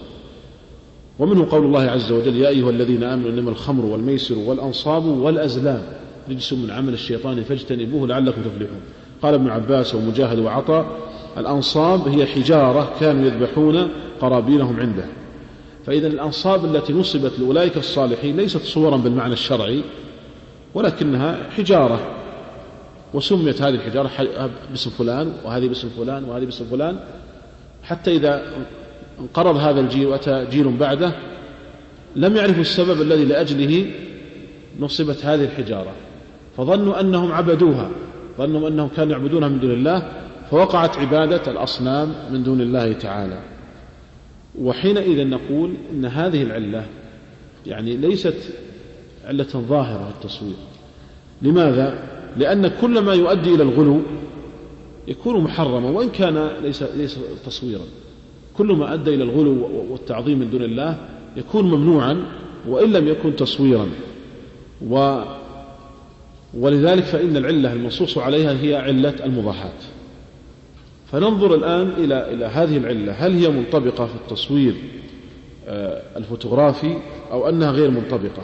ومنه قول الله عز وجل يا أيها الذين آمنوا إنما الخمر والميسر والأنصاب والأزلام رجس من عمل الشيطان فاجتنبوه لعلكم تفلحون. قال ابن عباس ومجاهد وعطاء الأنصاب هي حجارة كانوا يذبحون قرابينهم عنده. فإذا الأنصاب التي نصبت لأولئك الصالحين ليست صورا بالمعنى الشرعي، ولكنها حجارة، وسميت هذه الحجارة باسم فلان وهذه باسم فلان وهذه باسم فلان، حتى إذا انقرض هذا الجيل وأتى جيل بعده لم يعرفوا السبب الذي لأجله نصبت هذه الحجارة، فظنوا أنهم عبدوها، ظنوا أنهم كانوا يعبدونها من دون الله، فوقعت عبادة الأصنام من دون الله تعالى. وحينئذ نقول إن هذه العلة يعني ليست علة ظاهرة التصوير. لماذا؟ لأن كل ما يؤدي إلى الغلو يكون محرما وإن كان ليس تصويرا، كل ما أدى إلى الغلو والتعظيم من دون الله يكون ممنوعا وإن لم يكن تصويرا. ولذلك فإن العلة المنصوص عليها هي علة المضاهاة. فننظر الآن إلى هذه العلة، هل هي منطبقة في التصوير الفوتوغرافي أو أنها غير منطبقة؟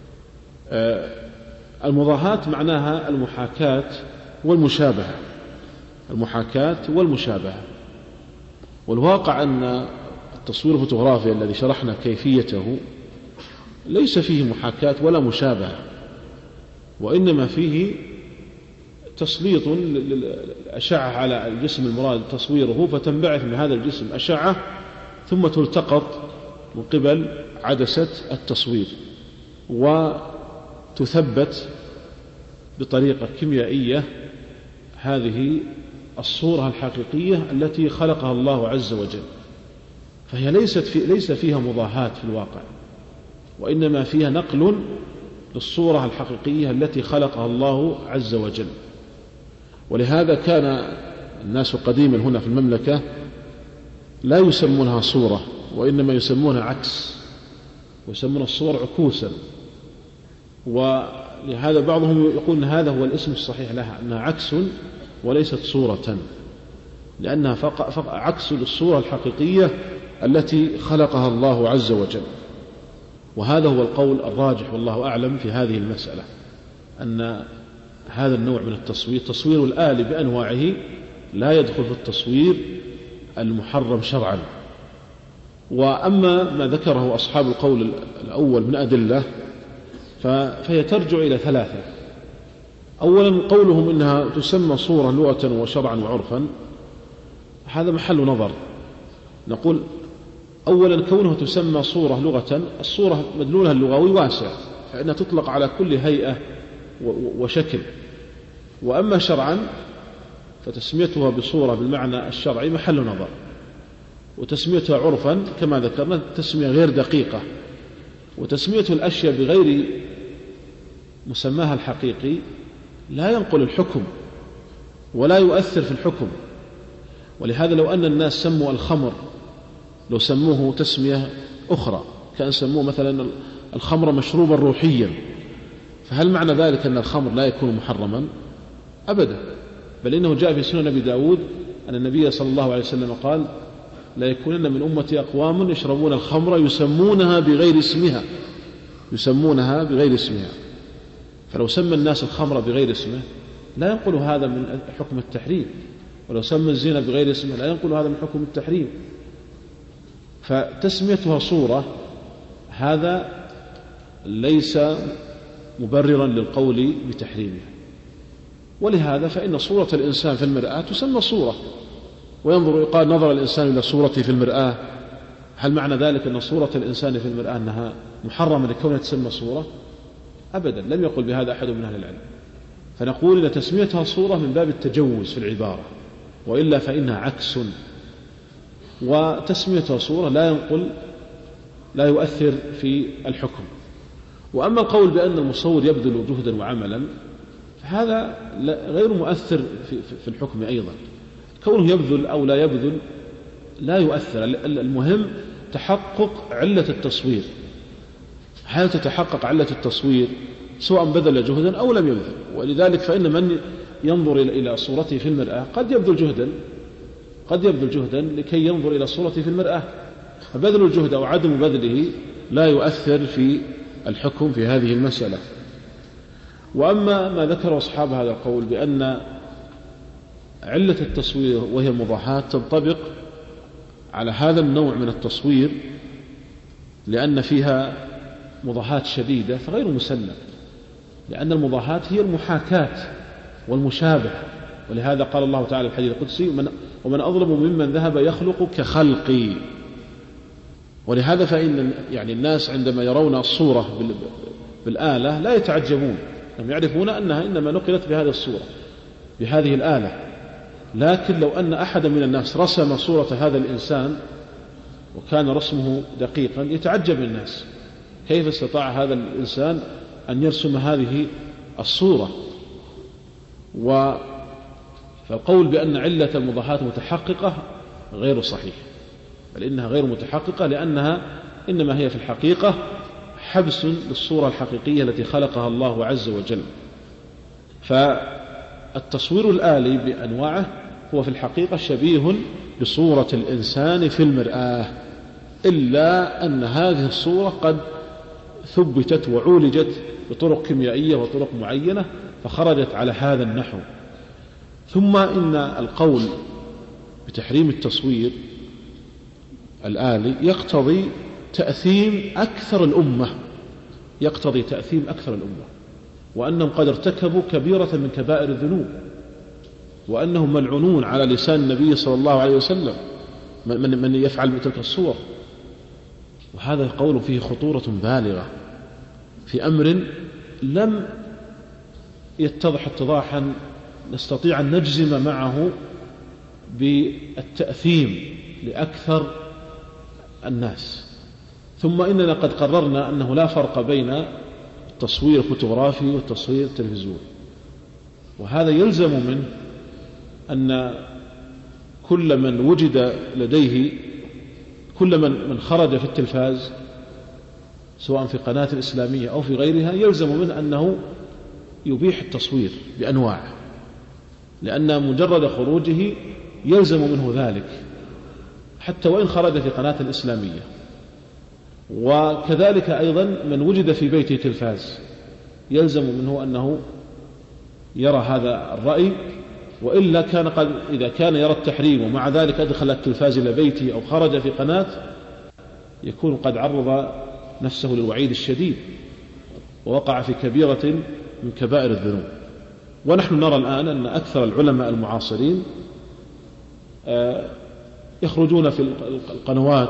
المضاهاة معناها المحاكاة والمشابهة، المحاكاة والمشابهة. والواقع أن التصوير الفوتوغرافي الذي شرحنا كيفيته ليس فيه محاكاة ولا مشابهة، وإنما فيه تسليط للأشعة على الجسم المراد تصويره، فتنبعث من هذا الجسم أشعة ثم تلتقط من قبل عدسة التصوير وتثبت بطريقة كيميائية هذه الصورة الحقيقية التي خلقها الله عز وجل. فهي ليس فيها مضاهاة في الواقع، وإنما فيها نقل للصورة الحقيقية التي خلقها الله عز وجل. ولهذا كان الناس قديما هنا في المملكة لا يسمونها صورة، وإنما يسمونها عكس، ويسمون الصور عكوسا. ولهذا بعضهم يقول هذا هو الاسم الصحيح لها، أنها عكس وليست صورة، لأنها عكس للصورة الحقيقية التي خلقها الله عز وجل. وهذا هو القول الراجح والله أعلم في هذه المسألة، أن هذا النوع من التصوير، تصوير الآلة بأنواعه، لا يدخل في التصوير المحرم شرعا. وأما ما ذكره أصحاب القول الأول من أدلة فهي ترجع إلى ثلاثة. أولا قولهم إنها تسمى صورة لغة وشرعا وعرفا، هذا محل نظر. نقول أولا كونها تسمى صورة لغة، الصورة مدلولها اللغوي واسع، فإنها تطلق على كل هيئة وشكل. وأما شرعا فتسميتها بصورة بالمعنى الشرعي محل نظر، وتسميتها عرفا كما ذكرنا تسمية غير دقيقة، وتسمية الأشياء بغير مسماها الحقيقي لا ينقل الحكم ولا يؤثر في الحكم. ولهذا لو أن الناس سموا الخمر، لو سموه تسمية أخرى كأن سموه مثلا الخمر مشروبا روحيا، فهل معنى ذلك أن الخمر لا يكون محرما؟ أبدا، بل إنه جاء في سنن أبي داود أن النبي صلى الله عليه وسلم قال: لا يكونن من أمتي أقوام يشربون الخمر يسمونها بغير اسمها. فلو سمى الناس الخمر بغير اسمه لا ينقل هذا من حكم التحريم، ولو سمى الزنا بغير اسمه لا ينقل هذا من حكم التحريم. فتسميتها صورة هذا ليس مبررا للقول بتحريمها. ولهذا فإن صورة الإنسان في المرآة تسمى صورة، يقال نظر الإنسان إلى صورته في المرآة، هل معنى ذلك أن صورة الإنسان في المرآة أنها محرمة لكونها تسمى صورة؟ أبدا، لم يقل بهذا أحد من أهل العلم. فنقول إن تسميتها صورة من باب التجوز في العبارة، وإلا فإنها عكس، وتسميتها صورة لا يؤثر في الحكم. وأما القول بأن المصور يبذل جهدا وعملا فهذا غير مؤثر في الحكم أيضا. كونه يبذل أو لا يبذل لا يؤثر، المهم تحقق علة التصوير. هل تتحقق علة التصوير سواء بذل جهدا أو لم يبذل؟ ولذلك فإن من ينظر إلى صورته في المرآة قد يبذل جهدا لكي ينظر إلى صورته في المرآة، فبذل الجهد أو عدم بذله لا يؤثر في الحكم في هذه المسألة. وأما ما ذكر أصحاب هذا القول بأن علة التصوير وهي المضاهاة تنطبق على هذا النوع من التصوير لأن فيها مضاهاة شديدة، فغير مسلم، لأن المضاهاة هي المحاكاة والمشابه. ولهذا قال الله تعالى في الحديث القدسي: ومن أظلم ممن ذهب يخلق كخلقي. ولهذا فإن الناس عندما يرون الصورة بالآلة لا يتعجبون، هم يعرفون أنها إنما نقلت بهذه الصورة بهذه الآلة. لكن لو أن أحد من الناس رسم صورة هذا الإنسان وكان رسمه دقيقا يتعجب الناس، كيف استطاع هذا الإنسان أن يرسم هذه الصورة؟ فالقول بأن علة المضاهاة متحققة غير صحيح، بل إنها غير متحققة، لأنها إنما هي في الحقيقة حبس للصورة الحقيقية التي خلقها الله عز وجل. فالتصوير الآلي بأنواعه هو في الحقيقة شبيه بصورة الإنسان في المرآة، إلا أن هذه الصورة قد ثبتت وعولجت بطرق كيميائية وطرق معينة فخرجت على هذا النحو. ثم إن القول بتحريم التصوير الآلي يقتضي تأثيم أكثر الأمة، وأنهم قد ارتكبوا كبيرة من كبائر الذنوب، وأنهم ملعونون على لسان النبي صلى الله عليه وسلم من يفعل تلك الصور. وهذا قول فيه خطورة بالغة في أمر لم يتضح اتضاحا نستطيع أن نجزم معه بالتأثيم لأكثر الناس. ثم إننا قد قررنا أنه لا فرق بين التصوير الفوتوغرافي والتصوير التلفزيوني، وهذا يلزم منه أن كل من وجد لديه، كل من خرج في التلفاز سواء في قناة الإسلامية أو في غيرها، يلزم منه أنه يبيح التصوير بأنواعه، لأن مجرد خروجه يلزم منه ذلك حتى وإن خرج في قناة الإسلامية. وكذلك أيضا من وجد في بيته تلفاز يلزم منه أنه يرى هذا الرأي، وإلا كان إذا كان يرى التحريم ومع ذلك أدخل التلفاز إلى بيته أو خرج في قناة يكون قد عرض نفسه للوعيد الشديد ووقع في كبيرة من كبائر الذنوب. ونحن نرى الآن أن أكثر العلماء المعاصرين يخرجون في القنوات،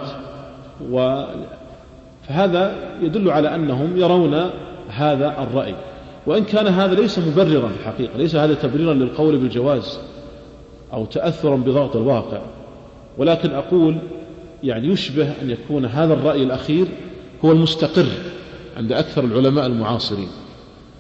فهذا يدل على أنهم يرون هذا الرأي، وإن كان هذا ليس مبررا في الحقيقة، ليس هذا تبريرا للقول بالجواز أو تأثرا بضغط الواقع، ولكن أقول يشبه أن يكون هذا الرأي الأخير هو المستقر عند أكثر العلماء المعاصرين،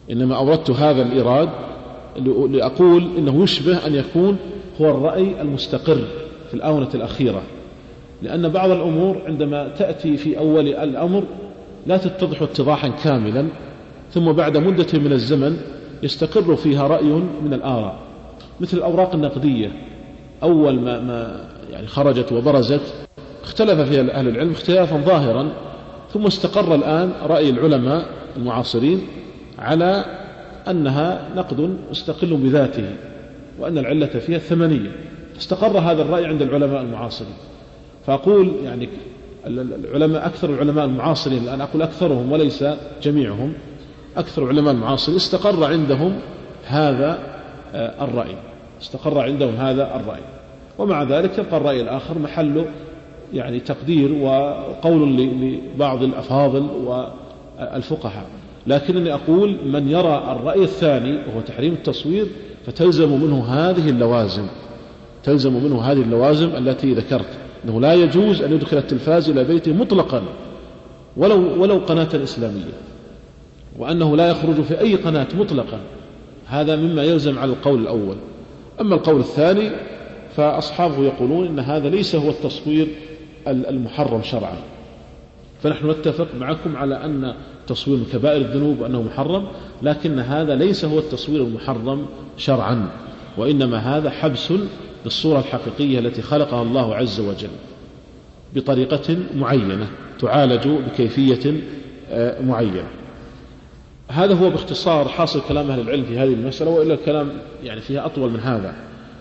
إنما أوردت هذا الإيراد لأقول إنه يشبه أن يكون هو الرأي المستقر في الآونة الأخيرة، لأن بعض الأمور عندما تأتي في أول الأمر لا تتضح اتضاحا كاملا، ثم بعد مدة من الزمن يستقر فيها رأي من الآراء، مثل الأوراق النقدية أول ما يعني خرجت وبرزت اختلف فيها أهل العلم اختلافا ظاهرا، ثم استقر الآن رأي العلماء المعاصرين على أنها نقد مستقل بذاته، وأن العلة فيها الثمنية، فاستقر هذا الرأي عند العلماء المعاصرين. فأقول يعني العلماء أكثر العلماء المعاصرين، الآن أقول أكثرهم وليس جميعهم، أكثر العلماء المعاصرين استقر عندهم هذا الرأي، استقر عندهم هذا الرأي. ومع ذلك يبقى الرأي الآخر محله يعني تقدير وقول لبعض الأفاضل والفقهاء، لكنني أقول من يرى الرأي الثاني وهو تحريم التصوير فتلزم منه هذه اللوازم، تلزم منه هذه اللوازم التي ذكرت، أنه لا يجوز أن يدخل التلفاز إلى بيته مطلقا ولو قناة إسلامية، وأنه لا يخرج في أي قناة مطلقا، هذا مما يلزم على القول الأول. أما القول الثاني فأصحابه يقولون إن هذا ليس هو التصوير المحرم شرعا، فنحن نتفق معكم على أن التصوير من كبائر الذنوب وأنه محرم، لكن هذا ليس هو التصوير المحرم شرعا، وإنما هذا حبس بالصورة الحقيقية التي خلقها الله عز وجل بطريقة معينة تعالج بكيفية معينة. هذا هو باختصار حاصل كلام أهل العلم في هذه المسألة، وإلا الكلام يعني فيها أطول من هذا.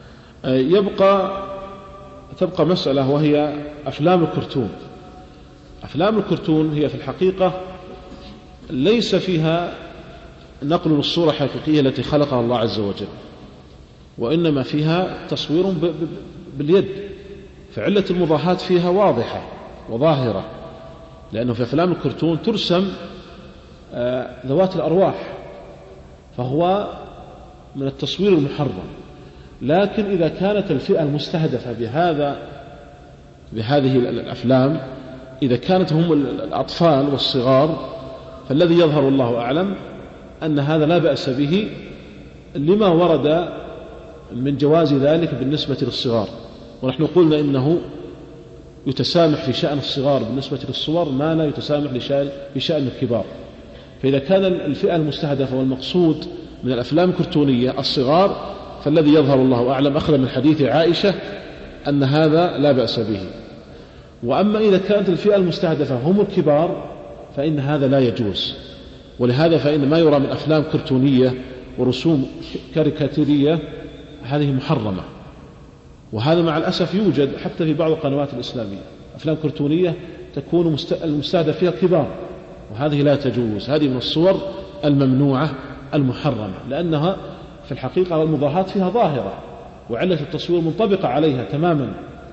تبقى مسألة وهي أفلام الكرتون. أفلام الكرتون هي في الحقيقة ليس فيها نقل الصورة الحقيقية التي خلقها الله عز وجل، وإنما فيها تصوير باليد، فعلة المضاهاة فيها واضحة وظاهرة، لأنه في أفلام الكرتون ترسم ذوات الأرواح، فهو من التصوير المحرم. لكن إذا كانت الفئة المستهدفة بهذه الأفلام إذا كانت هم الأطفال والصغار، فالذي يظهر الله أعلم أن هذا لا بأس به لما ورد من جواز ذلك بالنسبة للصغار. ونحن قلنا إنه يتسامح في شأن الصغار بالنسبة للصور ما لا يتسامح في شأن الكبار. فإذا كان الفئة المستهدفة والمقصود من الأفلام الكرتونية الصغار، فالذي يظهر الله أعلم أخذ من حديث عائشة أن هذا لا بأس به. وأما إذا كانت الفئة المستهدفة هم الكبار فإن هذا لا يجوز. ولهذا فإن ما يرى من أفلام كرتونية ورسوم كاريكاتيرية هذه محرمة، وهذا مع الأسف يوجد حتى في بعض القنوات الإسلامية أفلام كرتونية تكون المستهدف فيها كبار، وهذه لا تجوز، هذه من الصور الممنوعة المحرمة، لأنها في الحقيقة المضاهاة فيها ظاهرة وعلة التصوير منطبقة عليها تماما،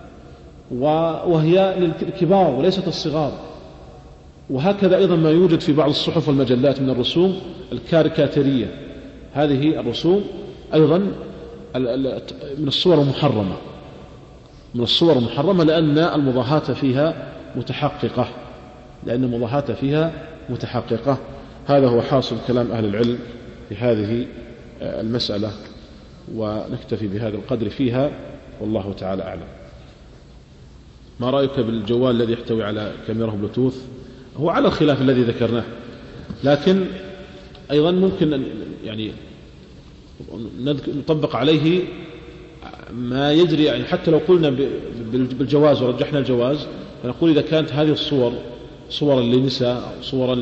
وهي للكبار وليست الصغار. وهكذا أيضا ما يوجد في بعض الصحف والمجلات من الرسوم الكاريكاتيرية، هذه الرسوم أيضا من الصور المحرمة، من الصور المحرمة، لأن المضاهاة فيها متحققة، لأن المضاهاة فيها متحققة. هذا هو حاصل كلام أهل العلم في هذه المسألة، ونكتفي بهذا القدر فيها، والله تعالى أعلم. ما رأيك بالجوال الذي يحتوي على كاميرا بلوتوث؟ هو على الخلاف الذي ذكرناه، لكن أيضا ممكن يعني نطبق عليه ما يجري، يعني حتى لو قلنا بالجواز ورجحنا الجواز، فنقول إذا كانت هذه الصور صورا لنساء أو صورا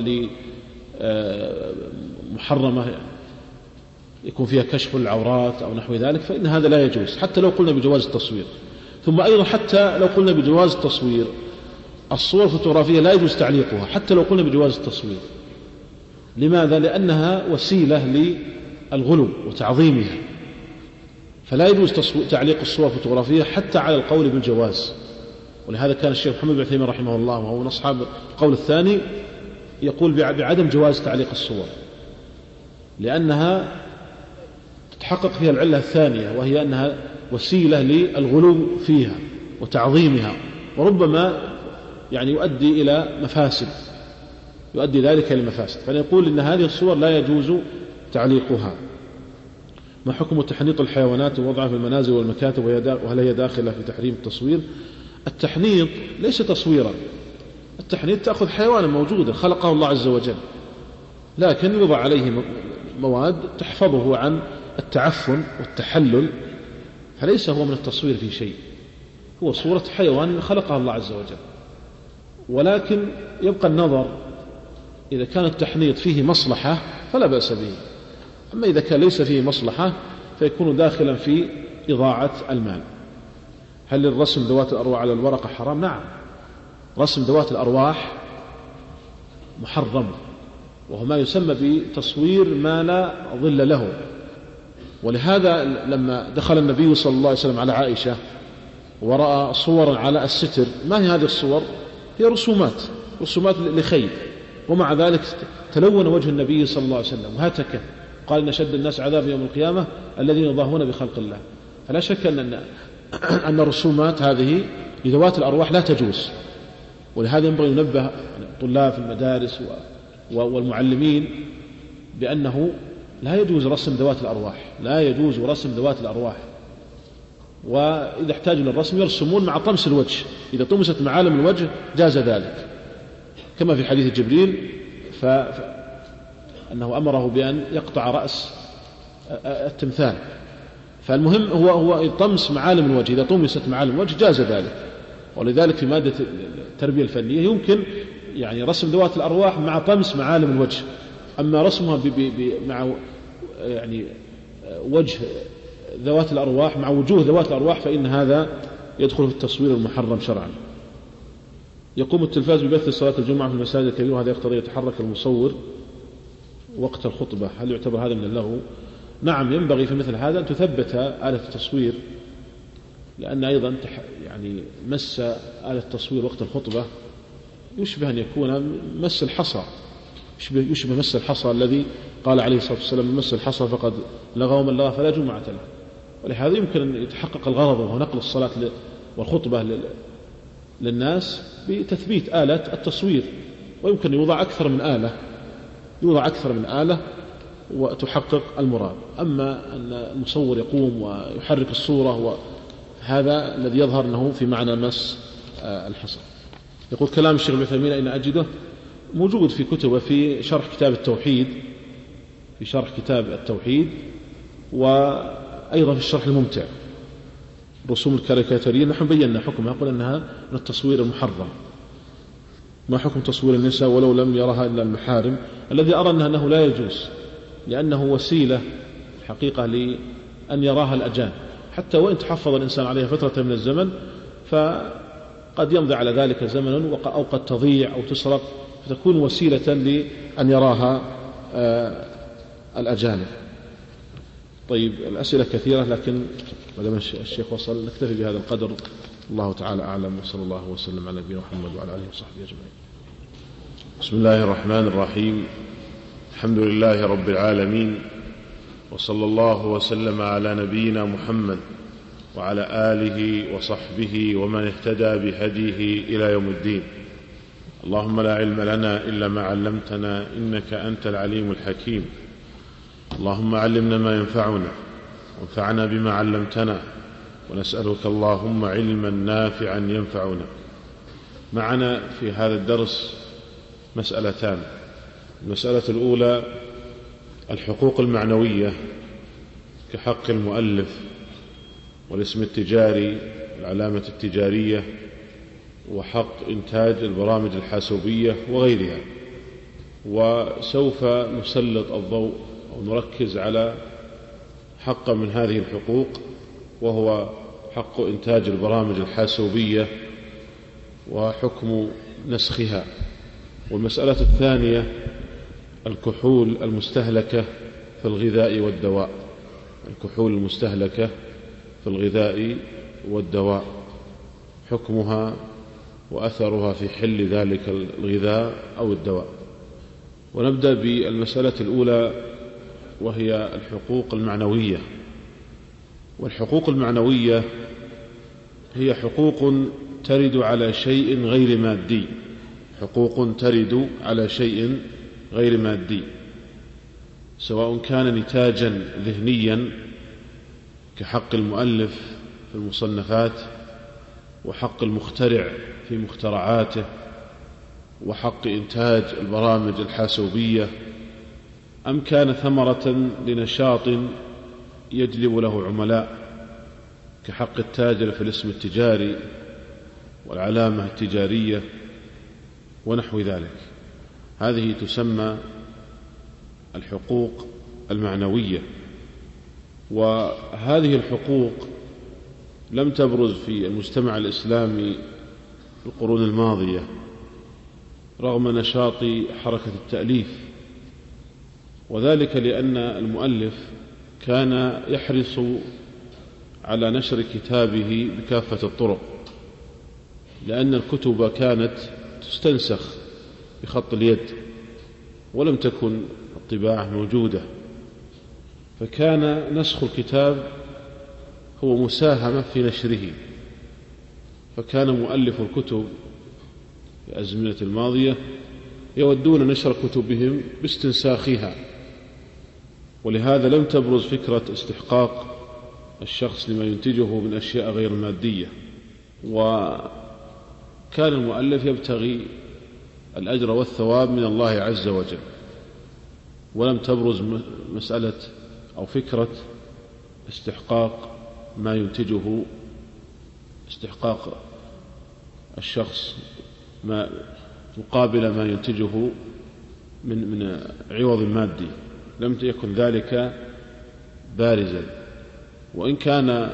محرمة يكون فيها كشف العورات أو نحو ذلك، فإن هذا لا يجوز حتى لو قلنا بجواز التصوير. ثم أيضا حتى لو قلنا بجواز التصوير الصور الفوتوغرافية لا يجوز تعليقها حتى لو قلنا بجواز التصوير. لماذا؟ لأنها وسيلة للغلو وتعظيمها، فلا يجوز تعليق الصور الفوتوغرافية حتى على القول بالجواز. ولهذا كان الشيخ محمد بن عثيمين رحمه الله وهو من أصحاب القول الثاني يقول بعدم جواز تعليق الصور، لأنها تتحقق فيها العلة الثانية، وهي أنها وسيلة للغلو فيها وتعظيمها، وربما يعني يؤدي إلى مفاسد، يؤدي ذلك إلى مفاسد. فنقول إن هذه الصور لا يجوز تعليقها. ما حكم تحنيط الحيوانات ووضعها في المنازل والمكاتب، وهل هي داخلة في تحريم التصوير؟ التحنيط ليس تصويرا، التحنيط تأخذ حيوانا موجودا خلقه الله عز وجل، لكن يوضع عليه مواد تحفظه عن التعفن والتحلل، فليس هو من التصوير في شيء، هو صورة حيوان خلقها الله عز وجل. ولكن يبقى النظر، إذا كان التحنيط فيه مصلحة فلا بأس به، أما إذا كان ليس فيه مصلحة فيكون داخلا في إضاعة المال. هل الرسم ذوات الأرواح على الورقة حرام؟ نعم، رسم ذوات الأرواح محرم، وهو ما يسمى بتصوير ما لا ظل له. ولهذا لما دخل النبي صلى الله عليه وسلم على عائشة ورأى صورا على الستر، ما هي هذه الصور؟ هي رسومات لخيل، ومع ذلك تلون وجه النبي صلى الله عليه وسلم وهتك، قال إن أشد الناس عذاب يوم القيامة الذين يضاهون بخلق الله. فلا شك أن الرسومات هذه لذوات الأرواح لا تجوز، ولهذا ينبغي ينبه الطلاب في المدارس والمعلمين بأنه لا يجوز رسم ذوات الأرواح، لا يجوز رسم ذوات الأرواح. وإذا احتاجوا للرسم يرسمون مع طمس الوجه، إذا طمست معالم الوجه جاز ذلك، كما في حديث جبريل أنه أمره بأن يقطع رأس التمثال. فالمهم هو طمس معالم الوجه، إذا طمست معالم الوجه جاز ذلك. ولذلك في مادة التربية الفنية يمكن يعني رسم ذوات الأرواح مع طمس معالم الوجه، أما رسمها مع يعني وجه ذوات الأرواح مع وجوه ذوات الأرواح فإن هذا يدخل في التصوير المحرم شرعا. يقوم التلفاز ببث صلاة الجمعة في المساجد الكبيرة، وهذا يقتضي يتحرك المصور وقت الخطبة، هل يعتبر هذا من اللغو؟ نعم، ينبغي في مثل هذا أن تثبت آلة التصوير، لأن أيضا يعني مس آلة التصوير وقت الخطبة يشبه أن يكون مس الحصى، يشبه مس الحصى الذي قال عليه الصلاة والسلام مس الحصى فقد لغى ومن لغى فلا جمعة له. ولهذا يمكن أن يتحقق الغرض وهو نقل الصلاة والخطبة للناس بتثبيت آلة التصوير، ويمكن يوضع أكثر من آلة وتحقق المراد. أما أن المصور يقوم ويحرك الصورة هذا الذي يظهر أنه في معنى مس الحصى. يقول كلام الشيخ ابن عثيمين أين أجده؟ موجود في كتبه، في شرح كتاب التوحيد، وأيضا في الشرح الممتع رسوم الكاريكاتيرية. نحن بينا حكمها، قلنا أنها من التصوير المحرم. ما حكم تصوير النساء ولو لم يرها إلا المحارم؟ الذي أرى أنه لا يجوز، لأنه وسيلة حقيقة لأن يراها الأجانب، حتى وإن تحفظ الإنسان عليها فترة من الزمن فقد يمضي على ذلك زمن أو قد تضيع أو تسرق، فتكون وسيلة لأن يراها الأجانب. طيب، الأسئلة كثيرة، لكن ما دام الشيخ وصل نكتفي بهذا القدر. الله تعالى أعلم، وصلى الله وسلم على نبينا محمد وعلى آله وصحبه أجمعين. بسم الله الرحمن الرحيم، الحمد لله رب العالمين، وصلى الله وسلم على نبينا محمد وعلى آله وصحبه ومن اهتدى بهديه إلى يوم الدين. اللهم لا علم لنا إلا ما علمتنا إنك أنت العليم الحكيم. اللهم علمنا ما ينفعنا وانفعنا بما علمتنا، ونسألك اللهم علما نافعا ينفعنا. معنا في هذا الدرس مسألتان. المسألة الأولى الحقوق المعنوية كحق المؤلف والاسم التجاري والعلامة التجارية وحق إنتاج البرامج الحاسوبية وغيرها. وسوف نسلط الضوء أو نركز على حق من هذه الحقوق، وهو حق إنتاج البرامج الحاسوبية وحكم نسخها. والمسألة الثانية الكحول المستهلكة في الغذاء والدواء، الكحول المستهلكة في الغذاء والدواء، حكمها وأثرها في حل ذلك الغذاء أو الدواء. ونبدأ بالمسألة الأولى وهي الحقوق المعنوية. والحقوق المعنوية هي حقوق ترد على شيء غير مادي، حقوق ترد على شيء غير مادي. سواء كان نتاجا ذهنيا كحق المؤلف في المصنفات وحق المخترع في مخترعاته وحق إنتاج البرامج الحاسوبية، أم كان ثمرة لنشاط يجلب له عملاء كحق التاجر في الاسم التجاري والعلامة التجارية ونحو ذلك. هذه تسمى الحقوق المعنوية. وهذه الحقوق لم تبرز في المجتمع الإسلامي في القرون الماضية رغم نشاط حركة التأليف، وذلك لأن المؤلف كان يحرص على نشر كتابه بكافة الطرق، لأن الكتب كانت تستنسخ بخط اليد ولم تكن الطباعة موجودة، فكان نسخ الكتاب هو مساهمة في نشره. فكان مؤلف الكتب في الأزمنة الماضية يودون نشر كتبهم باستنساخها، ولهذا لم تبرز فكرة استحقاق الشخص لما ينتجه من أشياء غير مادية، وكان المؤلف يبتغي الأجر والثواب من الله عز وجل، ولم تبرز مسألة أو فكرة استحقاق ما ينتجه، استحقاق الشخص ما مقابل ما ينتجه من عوض مادي، لم يكن ذلك بارزا. وإن كان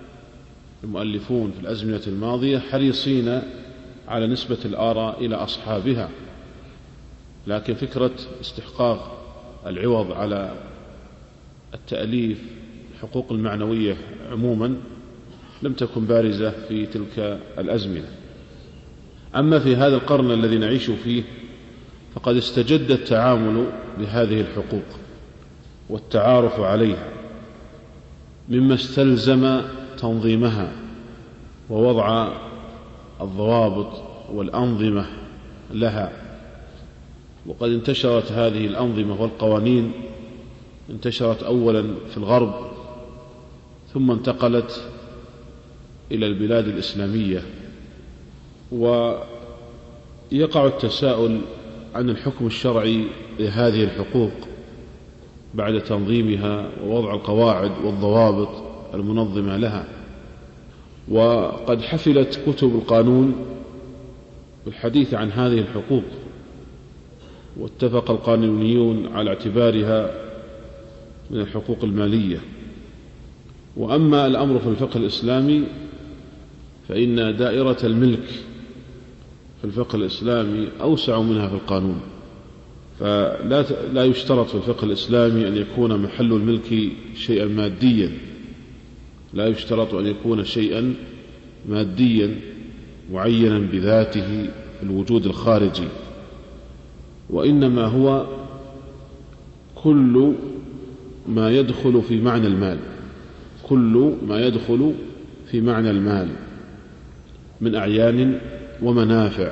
المؤلفون في الأزمنة الماضية حريصين على نسبة الآراء إلى أصحابها، لكن فكرة استحقاق العوض على التأليف الحقوق المعنوية عموما لم تكن بارزة في تلك الأزمنة. أما في هذا القرن الذي نعيش فيه فقد استجد التعامل بهذه الحقوق والتعارف عليها، مما استلزم تنظيمها ووضع الضوابط والأنظمة لها. وقد انتشرت هذه الأنظمة والقوانين، انتشرت أولا في الغرب ثم انتقلت إلى البلاد الإسلامية. ويقع التساؤل عن الحكم الشرعي لهذه الحقوق بعد تنظيمها ووضع القواعد والضوابط المنظمة لها. وقد حفلت كتب القانون بالحديث عن هذه الحقوق، واتفق القانونيون على اعتبارها من الحقوق المالية. وأما الأمر في الفقه الإسلامي فإن دائرة الملك في الفقه الإسلامي أوسع منها في القانون، فلا يشترط في الفقه الإسلامي أن يكون محل الملك شيئا ماديا، لا يشترط أن يكون شيئا ماديا معينا بذاته في الوجود الخارجي، وإنما هو كل ما يدخل في معنى المال، كل ما يدخل في معنى المال من أعيان ومنافع.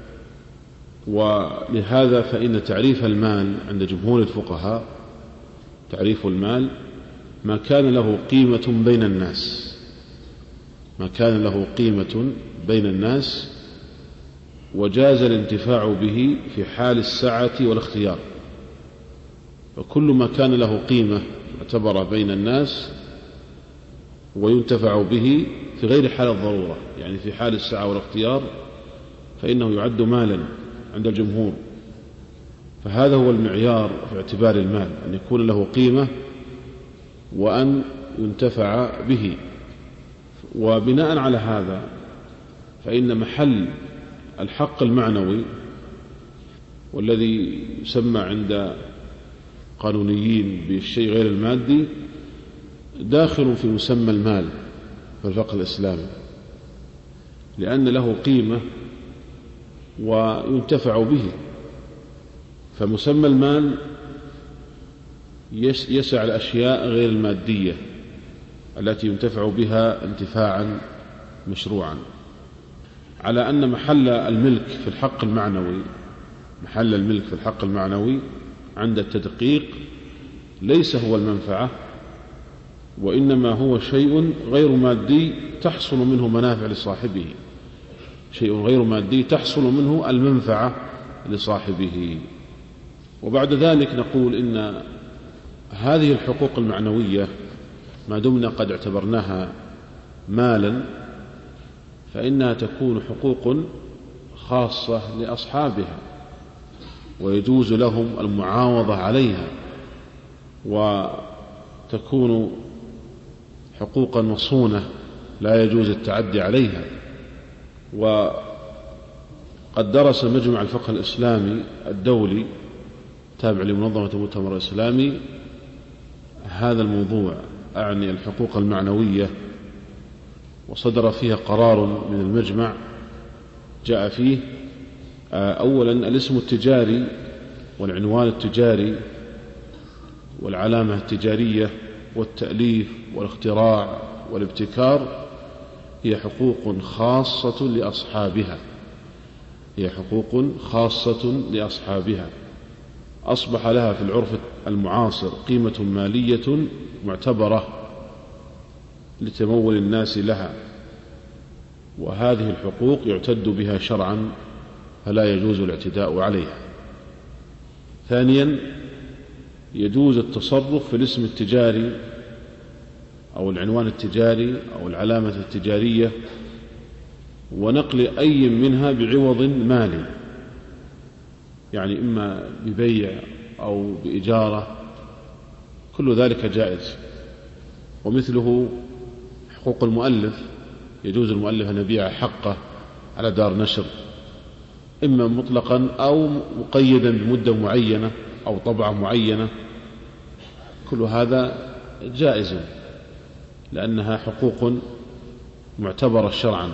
ولهذا فإن تعريف المال عند جمهور الفقهاء، تعريف المال ما كان له قيمة بين الناس، ما كان له قيمة بين الناس وجاز الانتفاع به في حال السعة والاختيار. فكل ما كان له قيمة معتبرة بين الناس وينتفع به في غير حال الضرورة، يعني في حال السعة والاختيار، فإنه يعد مالا عند الجمهور. فهذا هو المعيار في اعتبار المال، أن يكون له قيمة وأن ينتفع به. وبناء على هذا فإن محل الحق المعنوي، والذي يسمى عند قانونيين بالشيء غير المادي، داخل في مسمى المال في الفقه الإسلامي، لأن له قيمة وينتفع به. فمسمى المال يسع الأشياء غير المادية التي ينتفع بها انتفاعا مشروعا، على أن محل الملك في الحق المعنوي، محل الملك في الحق المعنوي عند التدقيق ليس هو المنفعة، وإنما هو شيء غير مادي تحصل منه منافع لصاحبه، شيء غير مادي تحصل منه المنفعة لصاحبه. وبعد ذلك نقول إن هذه الحقوق المعنوية ما دمنا قد اعتبرناها مالا فإنها تكون حقوق خاصة لأصحابها، ويجوز لهم المعاوضة عليها، وتكون حقوقا مصونة لا يجوز التعدي عليها. وقد درس مجمع الفقه الإسلامي الدولي تابع لمنظمة المؤتمر الإسلامي هذا الموضوع، أعني الحقوق المعنوية، وصدر فيها قرار من المجمع جاء فيه أولا الاسم التجاري والعنوان التجاري والعلامة التجارية والتأليف والاختراع والابتكار هي حقوق خاصة لأصحابها، هي حقوق خاصة لأصحابها، أصبح لها في العرف المعاصر قيمة مالية معتبرة لتمول الناس لها، وهذه الحقوق يعتد بها شرعا فلا يجوز الاعتداء عليها. ثانيا يجوز التصرف في الاسم التجاري أو العنوان التجاري أو العلامة التجارية ونقل أي منها بعوض مالي، يعني إما ببيع أو بإجارة، كل ذلك جائز. ومثله حقوق المؤلف، يجوز المؤلف أن يبيع حقه على دار نشر إما مطلقا أو مقيدا بمدة معينة أو طبعة معينة، كل هذا جائز لأنها حقوق معتبرة شرعا.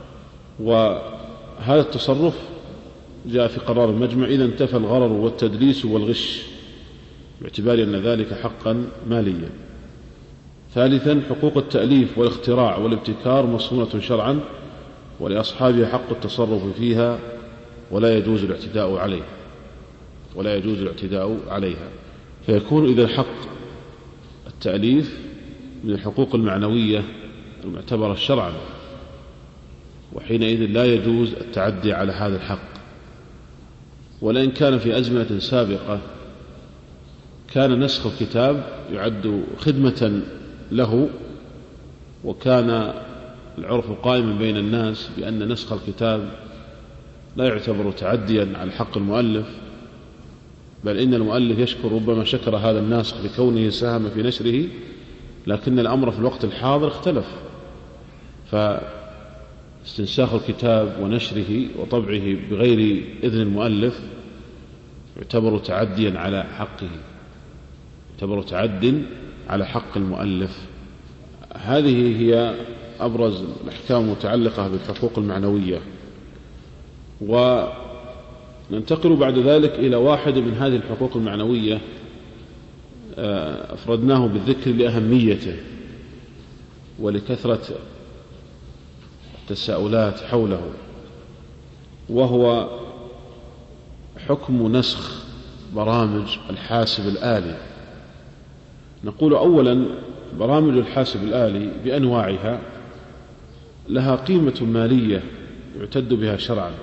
وهذا التصرف جاء في قرار المجمع إذا انتفى الغرر والتدليس والغش باعتبار أن ذلك حقا ماليا. ثالثا حقوق التأليف والاختراع والابتكار مصونة شرعا ولأصحابها حق التصرف فيها ولا يجوز الاعتداء عليها، ولا يجوز الاعتداء عليها. فيكون إذا حق التأليف من الحقوق المعنوية المعتبرة شرعا، وحينئذ لا يجوز التعدي على هذا الحق. ولئن كان في أزمنة سابقة كان نسخ الكتاب يعد خدمة له، وكان العرف قائما بين الناس بأن نسخ الكتاب لا يعتبر تعديا على حق المؤلف، بل إن المؤلف يشكر ربما شكر هذا الناسخ لكونه ساهم في نشره، لكن الأمر في الوقت الحاضر اختلف، فاستنساخ الكتاب ونشره وطبعه بغير إذن المؤلف يعتبر تعديا على حقه، يعتبر تعد على حق المؤلف. هذه هي أبرز الأحكام المتعلقة بالحقوق المعنوية. وننتقل بعد ذلك إلى واحد من هذه الحقوق المعنوية أفردناه بالذكر لأهميته ولكثرة التساؤلات حوله، وهو حكم نسخ برامج الحاسب الآلي. نقول أولا برامج الحاسب الآلي بأنواعها لها قيمة مالية يعتد بها شرعا،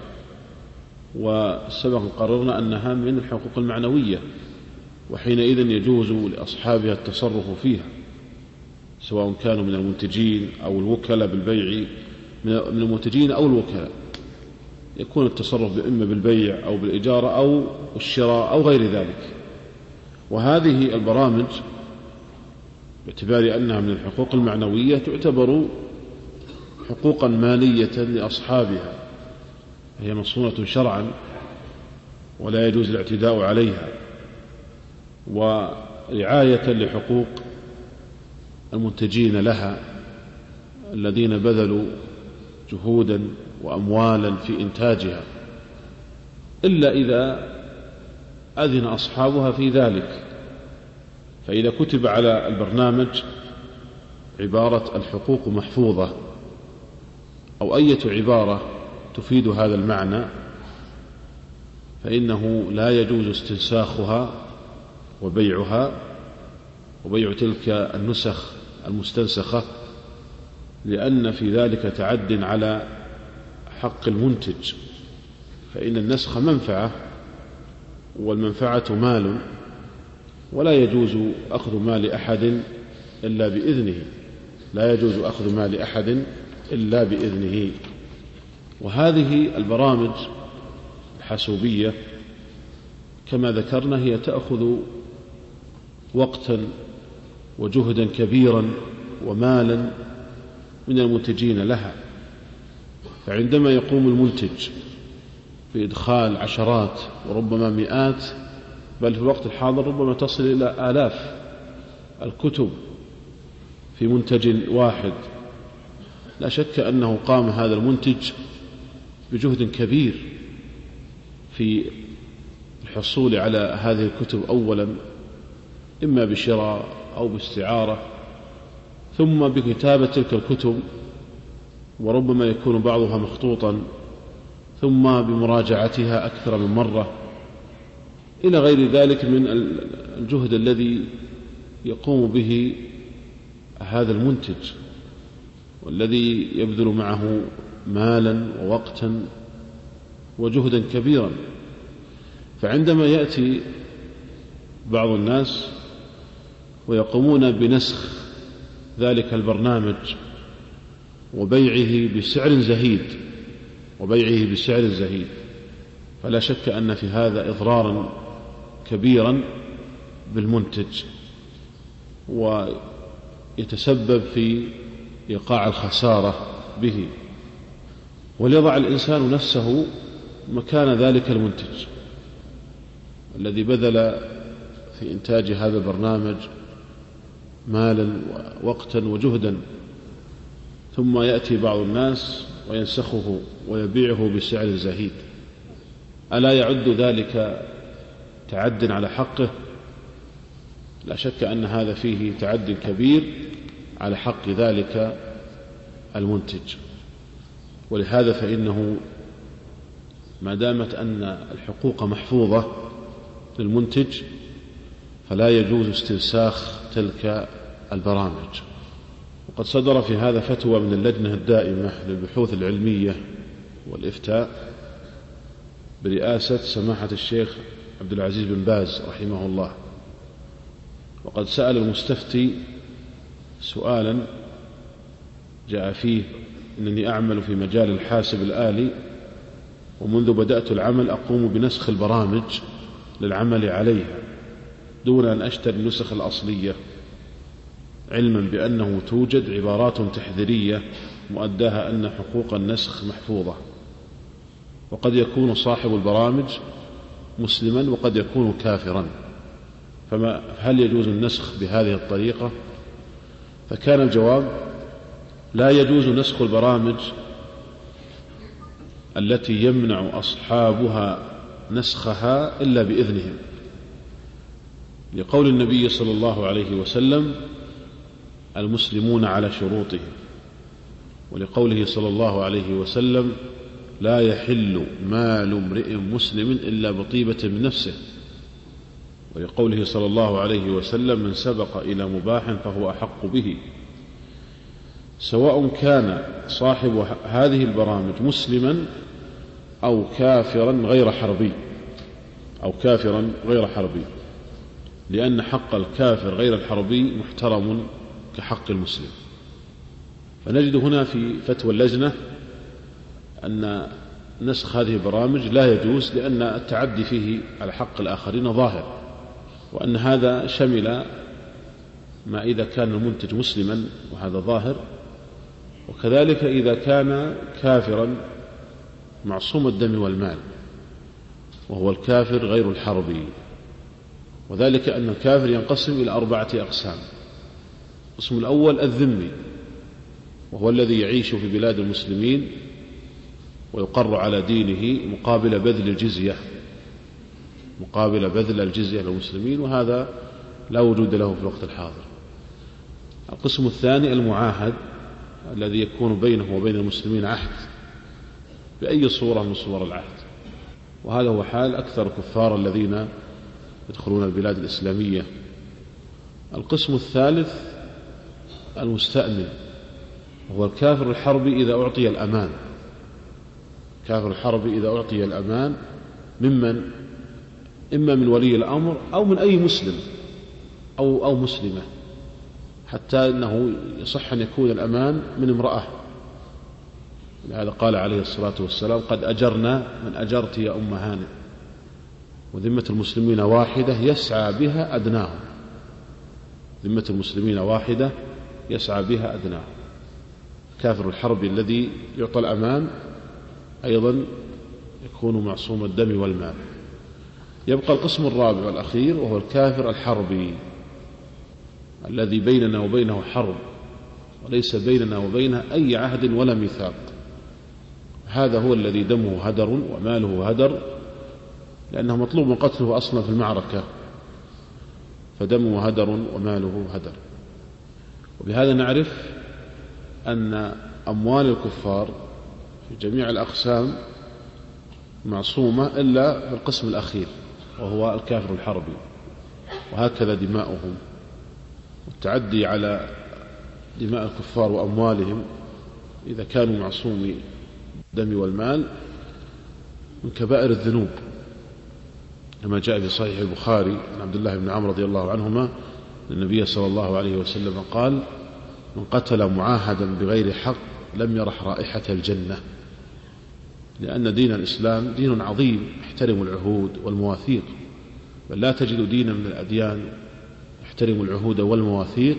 وسبق قررنا أنها من الحقوق المعنوية، وحينئذ يجوز لأصحابها التصرف فيها سواء كانوا من المنتجين أو الوكلاء بالبيع، من المنتجين أو الوكلاء، يكون التصرف إما بالبيع أو بالإجارة أو الشراء أو غير ذلك. وهذه البرامج باعتبار أنها من الحقوق المعنوية تعتبر حقوقا مالية لأصحابها، هي مصونة شرعا ولا يجوز الاعتداء عليها، ورعاية لحقوق المنتجين لها الذين بذلوا جهودا وأموالا في إنتاجها، إلا إذا أذن أصحابها في ذلك. فإذا كتب على البرنامج عبارة الحقوق محفوظة أو أي عبارة تفيد هذا المعنى فإنه لا يجوز استنساخها وبيعها وبيع تلك النسخ المستنسخة، لأن في ذلك تعد على حق المنتج، فإن النسخ منفعة والمنفعة مال، ولا يجوز أخذ مال أحد إلا بإذنه، لا يجوز أخذ مال أحد إلا بإذنه. وهذه البرامج الحاسوبية كما ذكرنا هي تأخذ وقتا وجهدا كبيرا ومالا من المنتجين لها، فعندما يقوم المنتج بإدخال عشرات وربما مئات، بل في الوقت الحاضر ربما تصل إلى آلاف الكتب في منتج واحد، لا شك أنه قام هذا المنتج بجهد كبير في الحصول على هذه الكتب، أولا إما بشراء أو باستعارة، ثم بكتابة تلك الكتب، وربما يكون بعضها مخطوطا، ثم بمراجعتها أكثر من مرة، إلى غير ذلك من الجهد الذي يقوم به هذا المنتج، والذي يبذل معه مالا ووقتا وجهدا كبيرا. فعندما يأتي بعض الناس ويقومون بنسخ ذلك البرنامج وبيعه بسعر زهيد، فلا شك أن في هذا إضرارا كبيرا بالمنتج، ويتسبب في إيقاع الخسارة به. وليضع الإنسان نفسه مكان ذلك المنتج الذي بذل في إنتاج هذا البرنامج مالا ووقتا وجهدا، ثم يأتي بعض الناس وينسخه ويبيعه بسعر زهيد، ألا يعد ذلك تعد على حقه؟ لا شك أن هذا فيه تعد كبير على حق ذلك المنتج. ولهذا فإنه ما دامت أن الحقوق محفوظة للمنتج فلا يجوز استنساخ تلك البرامج. وقد صدر في هذا فتوى من اللجنة الدائمة للبحوث العلمية والإفتاء برئاسة سماحة الشيخ عبد العزيز بن باز رحمه الله. وقد سأل المستفتي سؤالا جاء فيه: إنني أعمل في مجال الحاسب الآلي، ومنذ بدأت العمل أقوم بنسخ البرامج للعمل عليها دون أن أشتري النسخ الأصلية، علما بأنه توجد عبارات تحذيرية مؤداها أن حقوق النسخ محفوظة، وقد يكون صاحب البرامج مسلما وقد يكون كافرا، هل يجوز النسخ بهذه الطريقة؟ فكان الجواب: لا يجوز نسخ البرامج التي يمنع أصحابها نسخها إلا بإذنهم، لقول النبي صلى الله عليه وسلم: المسلمون على شروطهم، ولقوله صلى الله عليه وسلم: لا يحل مال امرئ مسلم إلا بطيبة من نفسه، ولقوله صلى الله عليه وسلم: من سبق إلى مباح فهو أحق به. سواء كان صاحب هذه البرامج مسلما أو كافرا غير حربي، لأن حق الكافر غير الحربي محترم كحق المسلم. فنجد هنا في فتوى اللجنة أن نسخ هذه البرامج لا يجوز، لأن التعدي فيه على حق الآخرين ظاهر، وأن هذا شمل ما إذا كان المنتج مسلما وهذا ظاهر، وكذلك إذا كان كافرا معصوم الدم والمال وهو الكافر غير الحربي. وذلك أن الكافر ينقسم إلى 4 أقسام. القسم الأول الذمي، وهو الذي يعيش في بلاد المسلمين ويقر على دينه مقابل بذل الجزية للمسلمين، وهذا لا وجود له في الوقت الحاضر. القسم الثاني المعاهد، الذي يكون بينه وبين المسلمين عهد بأي صورة من صور العهد، وهذا هو حال أكثر الكفار الذين يدخلون البلاد الإسلامية القسم الثالث المستأمن، هو الكافر الحربي إذا أعطي الأمان. كافر الحربي إذا أعطي الأمان ممن إما من ولي الأمر أو من أي مسلم أو مسلمة، حتى أنه يصح أن يكون الأمان من امرأة. لهذا قال عليه الصلاة والسلام: قد أجرنا من أجرت يا أم هانئ، وذمة المسلمين واحدة يسعى بها أدناهم. ذمة المسلمين واحدة يسعى بها أدناهم. كافر الحرب الذي يعطى الأمان أيضا يكون معصوم الدم والمال. يبقى القسم الرابع والأخير، وهو الكافر الحربي الذي بيننا وبينه حرب وليس بيننا وبينه أي عهد ولا ميثاق. هذا هو الذي دمه هدر وماله هدر، لأنه مطلوب قتله أصلا في المعركة، فدمه هدر وماله هدر. وبهذا نعرف أن أموال الكفار في جميع الأقسام معصومة إلا في القسم الأخير، وهو الكافر الحربي. وهكذا دماؤهم، والتعدي على دماء الكفار وأموالهم إذا كانوا معصومي الدم والمال من كبائر الذنوب، كما جاء في صحيح البخاري عن عبد الله بن عمرو رضي الله عنهما النبي صلى الله عليه وسلم قال: من قتل معاهدا بغير حق لم يرح رائحة الجنة. لأن دين الإسلام دين عظيم يحترم العهود والمواثيق، بل لا تجد دينا من الأديان يحترم العهود والمواثيق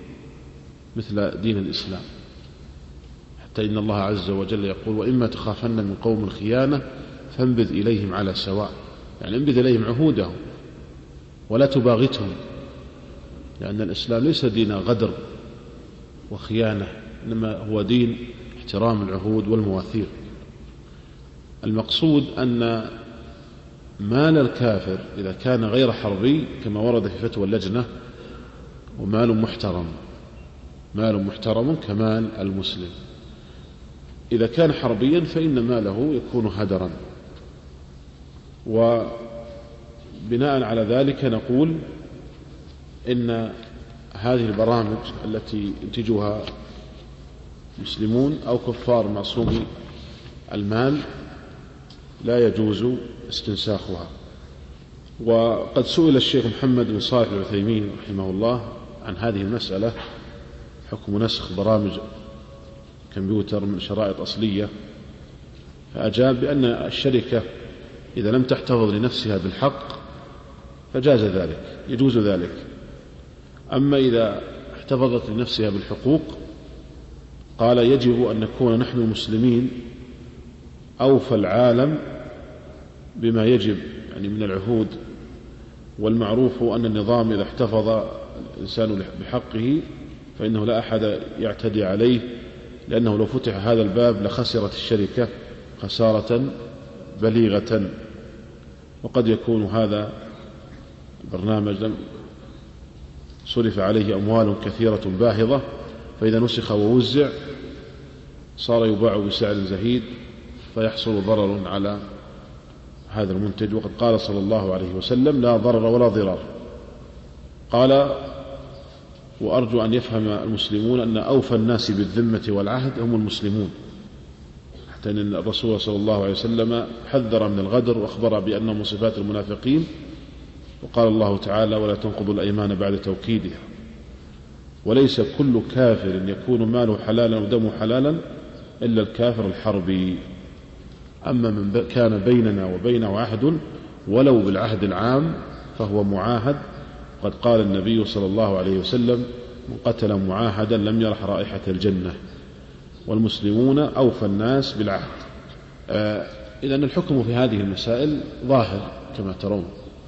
مثل دين الإسلام. حتى إن الله عز وجل يقول: وإما تخافن من قوم خيانة فانبذ إليهم على سواء. يعني انبذ إليهم عهودهم ولا تباغتهم، لأن الإسلام ليس دين غدر وخيانة، إنما هو دين احترام العهود والمواثيق. المقصود أن مال الكافر إذا كان غير حربي كما ورد في فتوى اللجنة ومال محترم، مال محترم كمال المسلم. إذا كان حربيا فإن ماله يكون هدرا. وبناء على ذلك نقول إن هذه البرامج التي ينتجها مسلمون أو كفار معصومي المال لا يجوز استنساخها. وقد سئل الشيخ محمد بن صالح العثيمين رحمه الله عن هذه المسألة، حكم نسخ برامج كمبيوتر من شرائط أصلية، فأجاب بأن الشركة إذا لم تحتفظ لنفسها بالحق فجاز ذلك، يجوز ذلك. أما إذا احتفظت لنفسها بالحقوق قال: يجب أن نكون نحن المسلمين أوفى العالم بما يجب يعني من العهود. والمعروف أن النظام إذا احتفظ الإنسان بحقه فإنه لا أحد يعتدي عليه، لأنه لو فتح هذا الباب لخسرت الشركة خسارة بليغة. وقد يكون هذا برنامج صرف عليه أموال كثيرة باهظة، فإذا نسخ ووزع صار يباع بسعر زهيد فيحصل ضرر على هذا المنتج. وقد قال صلى الله عليه وسلم: لا ضرر ولا ضرار. قال: وأرجو أن يفهم المسلمون أن أوفى الناس بالذمة والعهد هم المسلمون، حتى أن الرسول صلى الله عليه وسلم حذر من الغدر وأخبر بأنه من صفات المنافقين. وقال الله تعالى: ولا تنقضوا الأيمان بعد توكيدها. وليس كل كافر يكون ماله حلالا ودمه حلالا إلا الكافر الحربي. أما من كان بيننا وبينه عهد ولو بالعهد العام فهو معاهد. قد قال النبي صلى الله عليه وسلم: من قتل معاهدا لم يرح رائحة الجنة. والمسلمون أوفى الناس بالعهد. إذن الحكم في هذه المسائل ظاهر كما ترون،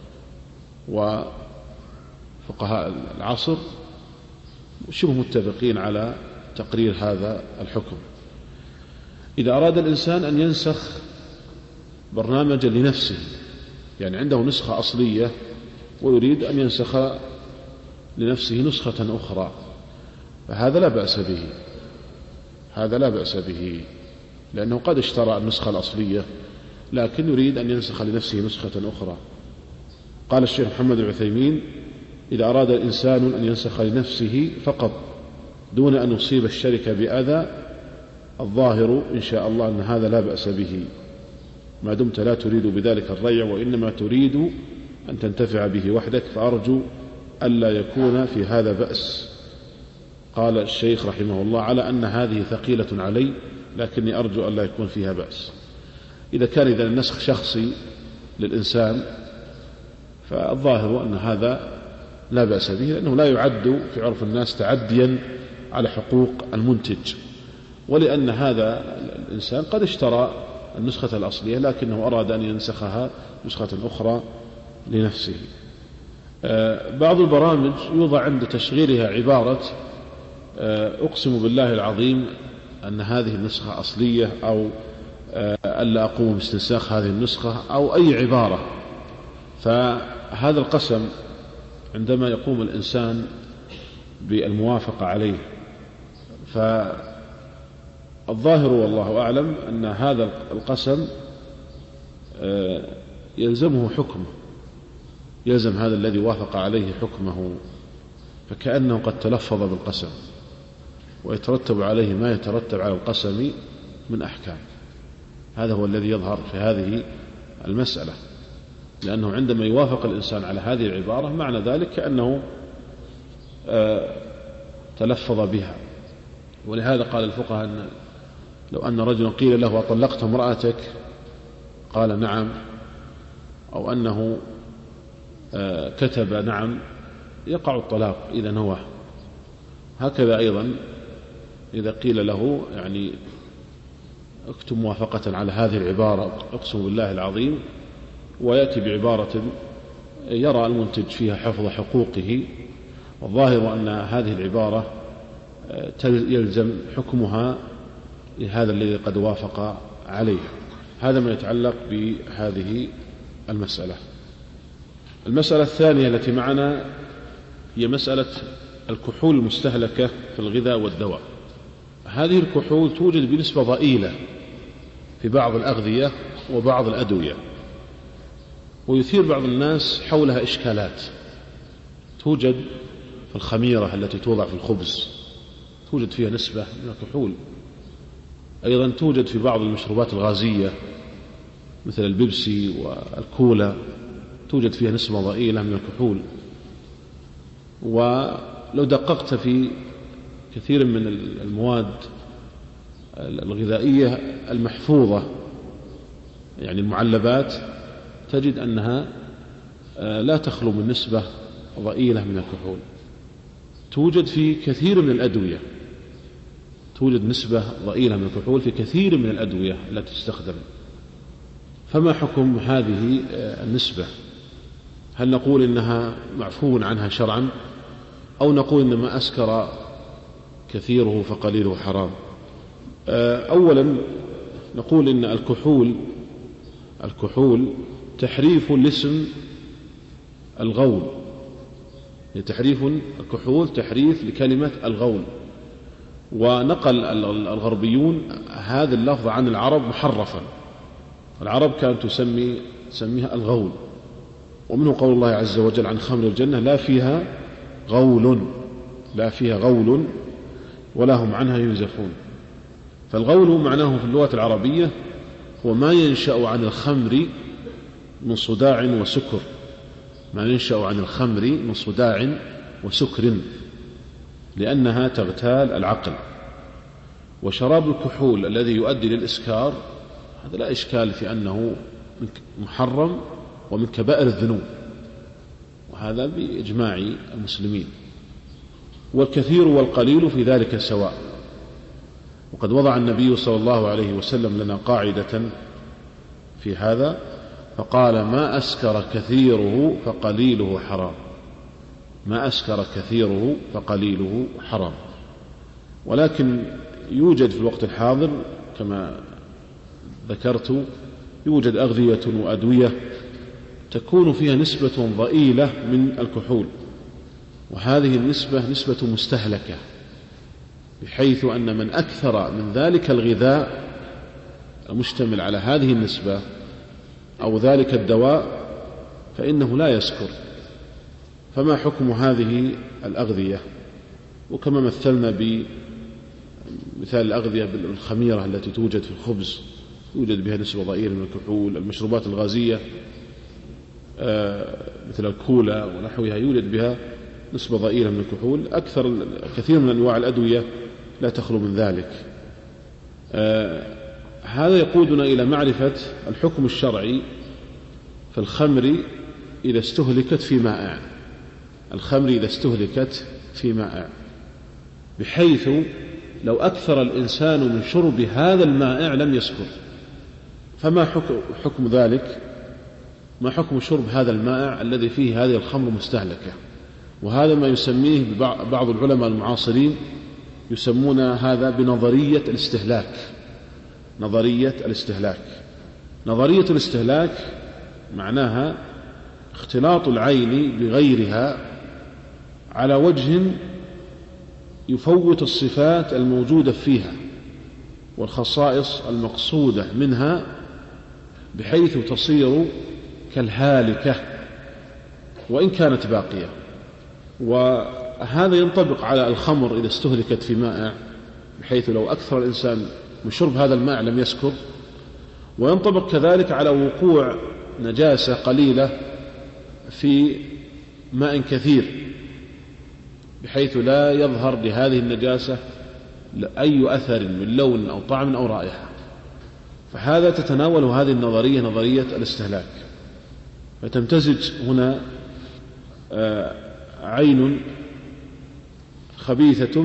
وفقهاء العصر شبه متفقين على تقرير هذا الحكم. إذا أراد الإنسان أن ينسخ برنامجا لنفسه، يعني عنده نسخة أصلية ويريد أن ينسخ لنفسه نسخة أخرى، فهذا لا بأس به، هذا لا بأس به، لأنه قد اشترى النسخة الأصلية لكن يريد أن ينسخ لنفسه نسخة أخرى. قال الشيخ محمد العثيمين: إذا أراد الإنسان أن ينسخ لنفسه فقط دون أن يصيب الشركة بأذى، الظاهر إن شاء الله أن هذا لا بأس به، ما دمت لا تريد بذلك الريع وإنما تريد أن تنتفع به وحدك، فأرجو ألا يكون في هذا بأس. قال الشيخ رحمه الله: على أن هذه ثقيلة علي، لكني أرجو ألا يكون فيها بأس. إذا النسخ شخصي للإنسان فالظاهر أن هذا لا بأس به، لأنه لا يعد في عرف الناس تعديا على حقوق المنتج، ولأن هذا الإنسان قد اشترى النسخة الأصلية لكنه أراد أن ينسخها نسخة أخرى لنفسه. بعض البرامج يوضع عند تشغيلها عبارة أقسم بالله العظيم أن هذه النسخة أصلية، أو ألا أقوم باستنساخ هذه النسخة، أو أي عبارة. فهذا القسم عندما يقوم الإنسان بالموافقة عليه، فالظاهر والله أعلم أن هذا القسم يلزمه حكمه، يلزم هذا الذي وافق عليه حكمه، فكأنه قد تلفظ بالقسم، ويترتب عليه ما يترتب على القسم من أحكام. هذا هو الذي يظهر في هذه المسألة، لأنه عندما يوافق الإنسان على هذه العبارة معنى ذلك كأنه تلفظ بها. ولهذا قال الفقهاء أن لو أن رجلا قيل له: أطلقت امرأتك؟ قال: نعم، أو أنه كتب نعم، يقع الطلاق إذا نوى. هكذا أيضا إذا قيل له يعني اكتب موافقة على هذه العبارة أقسم بالله العظيم، ويأتي بعبارة يرى المنتج فيها حفظ حقوقه، والظاهر أن هذه العبارة يلزم حكمها لهذا الذي قد وافق عليها. هذا ما يتعلق بهذه المسألة. المسألة الثانية التي معنا هي مسألة الكحول المستهلكة في الغذاء والدواء. هذه الكحول توجد بنسبة ضئيلة في بعض الأغذية وبعض الأدوية، ويثير بعض الناس حولها إشكالات. توجد في الخميرة التي توضع في الخبز توجد فيها نسبة من الكحول، أيضا توجد في بعض المشروبات الغازية مثل البيبسي والكولا توجد فيها نسبة ضئيلة من الكحول. ولو دققت في كثير من المواد الغذائية المحفوظة يعني المعلبات تجد أنها لا تخلو من نسبة ضئيلة من الكحول. توجد في كثير من الأدوية، توجد نسبة ضئيلة من الكحول في كثير من الأدوية التي تستخدم. فما حكم هذه النسبة؟ هل نقول إنها معفو عنها شرعا، أو نقول إن ما أسكر كثيره فقليله حرام؟ أولا نقول إن الكحول تحريف لاسم الغول، تحريف الكحول تحريف لكلمة الغول، ونقل الغربيون هذا اللفظ عن العرب محرفا. العرب كانت تسميها الغول، ومنه قول الله عز وجل عن خمر الجنة: لا فيها غول ولا هم عنها ينزفون. فالغول معناه في اللغة العربية هو ما ينشأ عن الخمر من صداع وسكر، ما ينشأ عن الخمر من صداع وسكر، لأنها تغتال العقل. وشراب الكحول الذي يؤدي للإسكار هذا لا إشكال في أنه محرم ومن كبائر الذنوب، وهذا بإجماع المسلمين. والكثير والقليل في ذلك سواء. وقد وضع النبي صلى الله عليه وسلم لنا قاعدة في هذا فقال: ما أسكر كثيره فقليله حرام، ما أسكر كثيره فقليله حرام. ولكن يوجد في الوقت الحاضر كما ذكرت يوجد أغذية وأدوية تكون فيها نسبة ضئيلة من الكحول، وهذه النسبة نسبة مستهلكة، بحيث أن من أكثر من ذلك الغذاء المشتمل على هذه النسبة أو ذلك الدواء فإنه لا يسكر، فما حكم هذه الأغذية؟ وكما مثلنا بمثال الأغذية بالخميرة التي توجد في الخبز، يوجد بها نسبة ضئيلة من الكحول. المشروبات الغازية مثل الكولا ونحوها يوجد بها نسبة ضئيلة من الكحول. كثير من أنواع الأدوية لا تخلو من ذلك. هذا يقودنا إلى معرفة الحكم الشرعي في الخمر إذا استهلكت في مائع. الخمر إذا استهلكت في مائع، بحيث لو أكثر الإنسان من شرب هذا المائع لم يسكر، فما حكم ذلك؟ ما حكم شرب هذا المائع الذي فيه هذه الخمر مستهلكة؟ وهذا ما يسميه بعض العلماء المعاصرين، يسمون هذا بنظرية الاستهلاك. نظرية الاستهلاك معناها اختلاط العين بغيرها على وجه يفوت الصفات الموجودة فيها والخصائص المقصودة منها، بحيث تصير كالهالكة وإن كانت باقية. وهذا ينطبق على الخمر إذا استهلكت في مائع، بحيث لو أكثر الإنسان من شرب هذا الماء لم يسكر. وينطبق كذلك على وقوع نجاسة قليلة في ماء كثير، بحيث لا يظهر لهذه النجاسة أي أثر من لون أو طعم أو رائحة. فهذا تتناول هذه النظرية، نظرية الاستهلاك. فتمتزج هنا عين خبيثة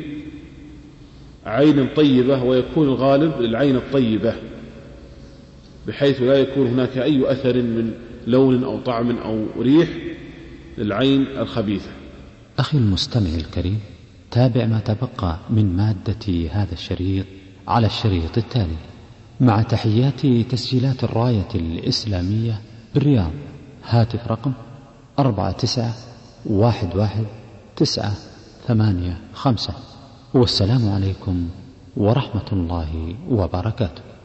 بعين طيبة، ويكون الغالب للعين الطيبة، بحيث لا يكون هناك أي أثر من لون أو طعم أو ريح للعين الخبيثة. أخي المستمع الكريم، تابع ما تبقى من مادة هذا الشريط على الشريط التالي، مع تحيات تسجيلات الراية الإسلامية بالرياض. هاتف رقم 49111985. والسلام عليكم ورحمة الله وبركاته.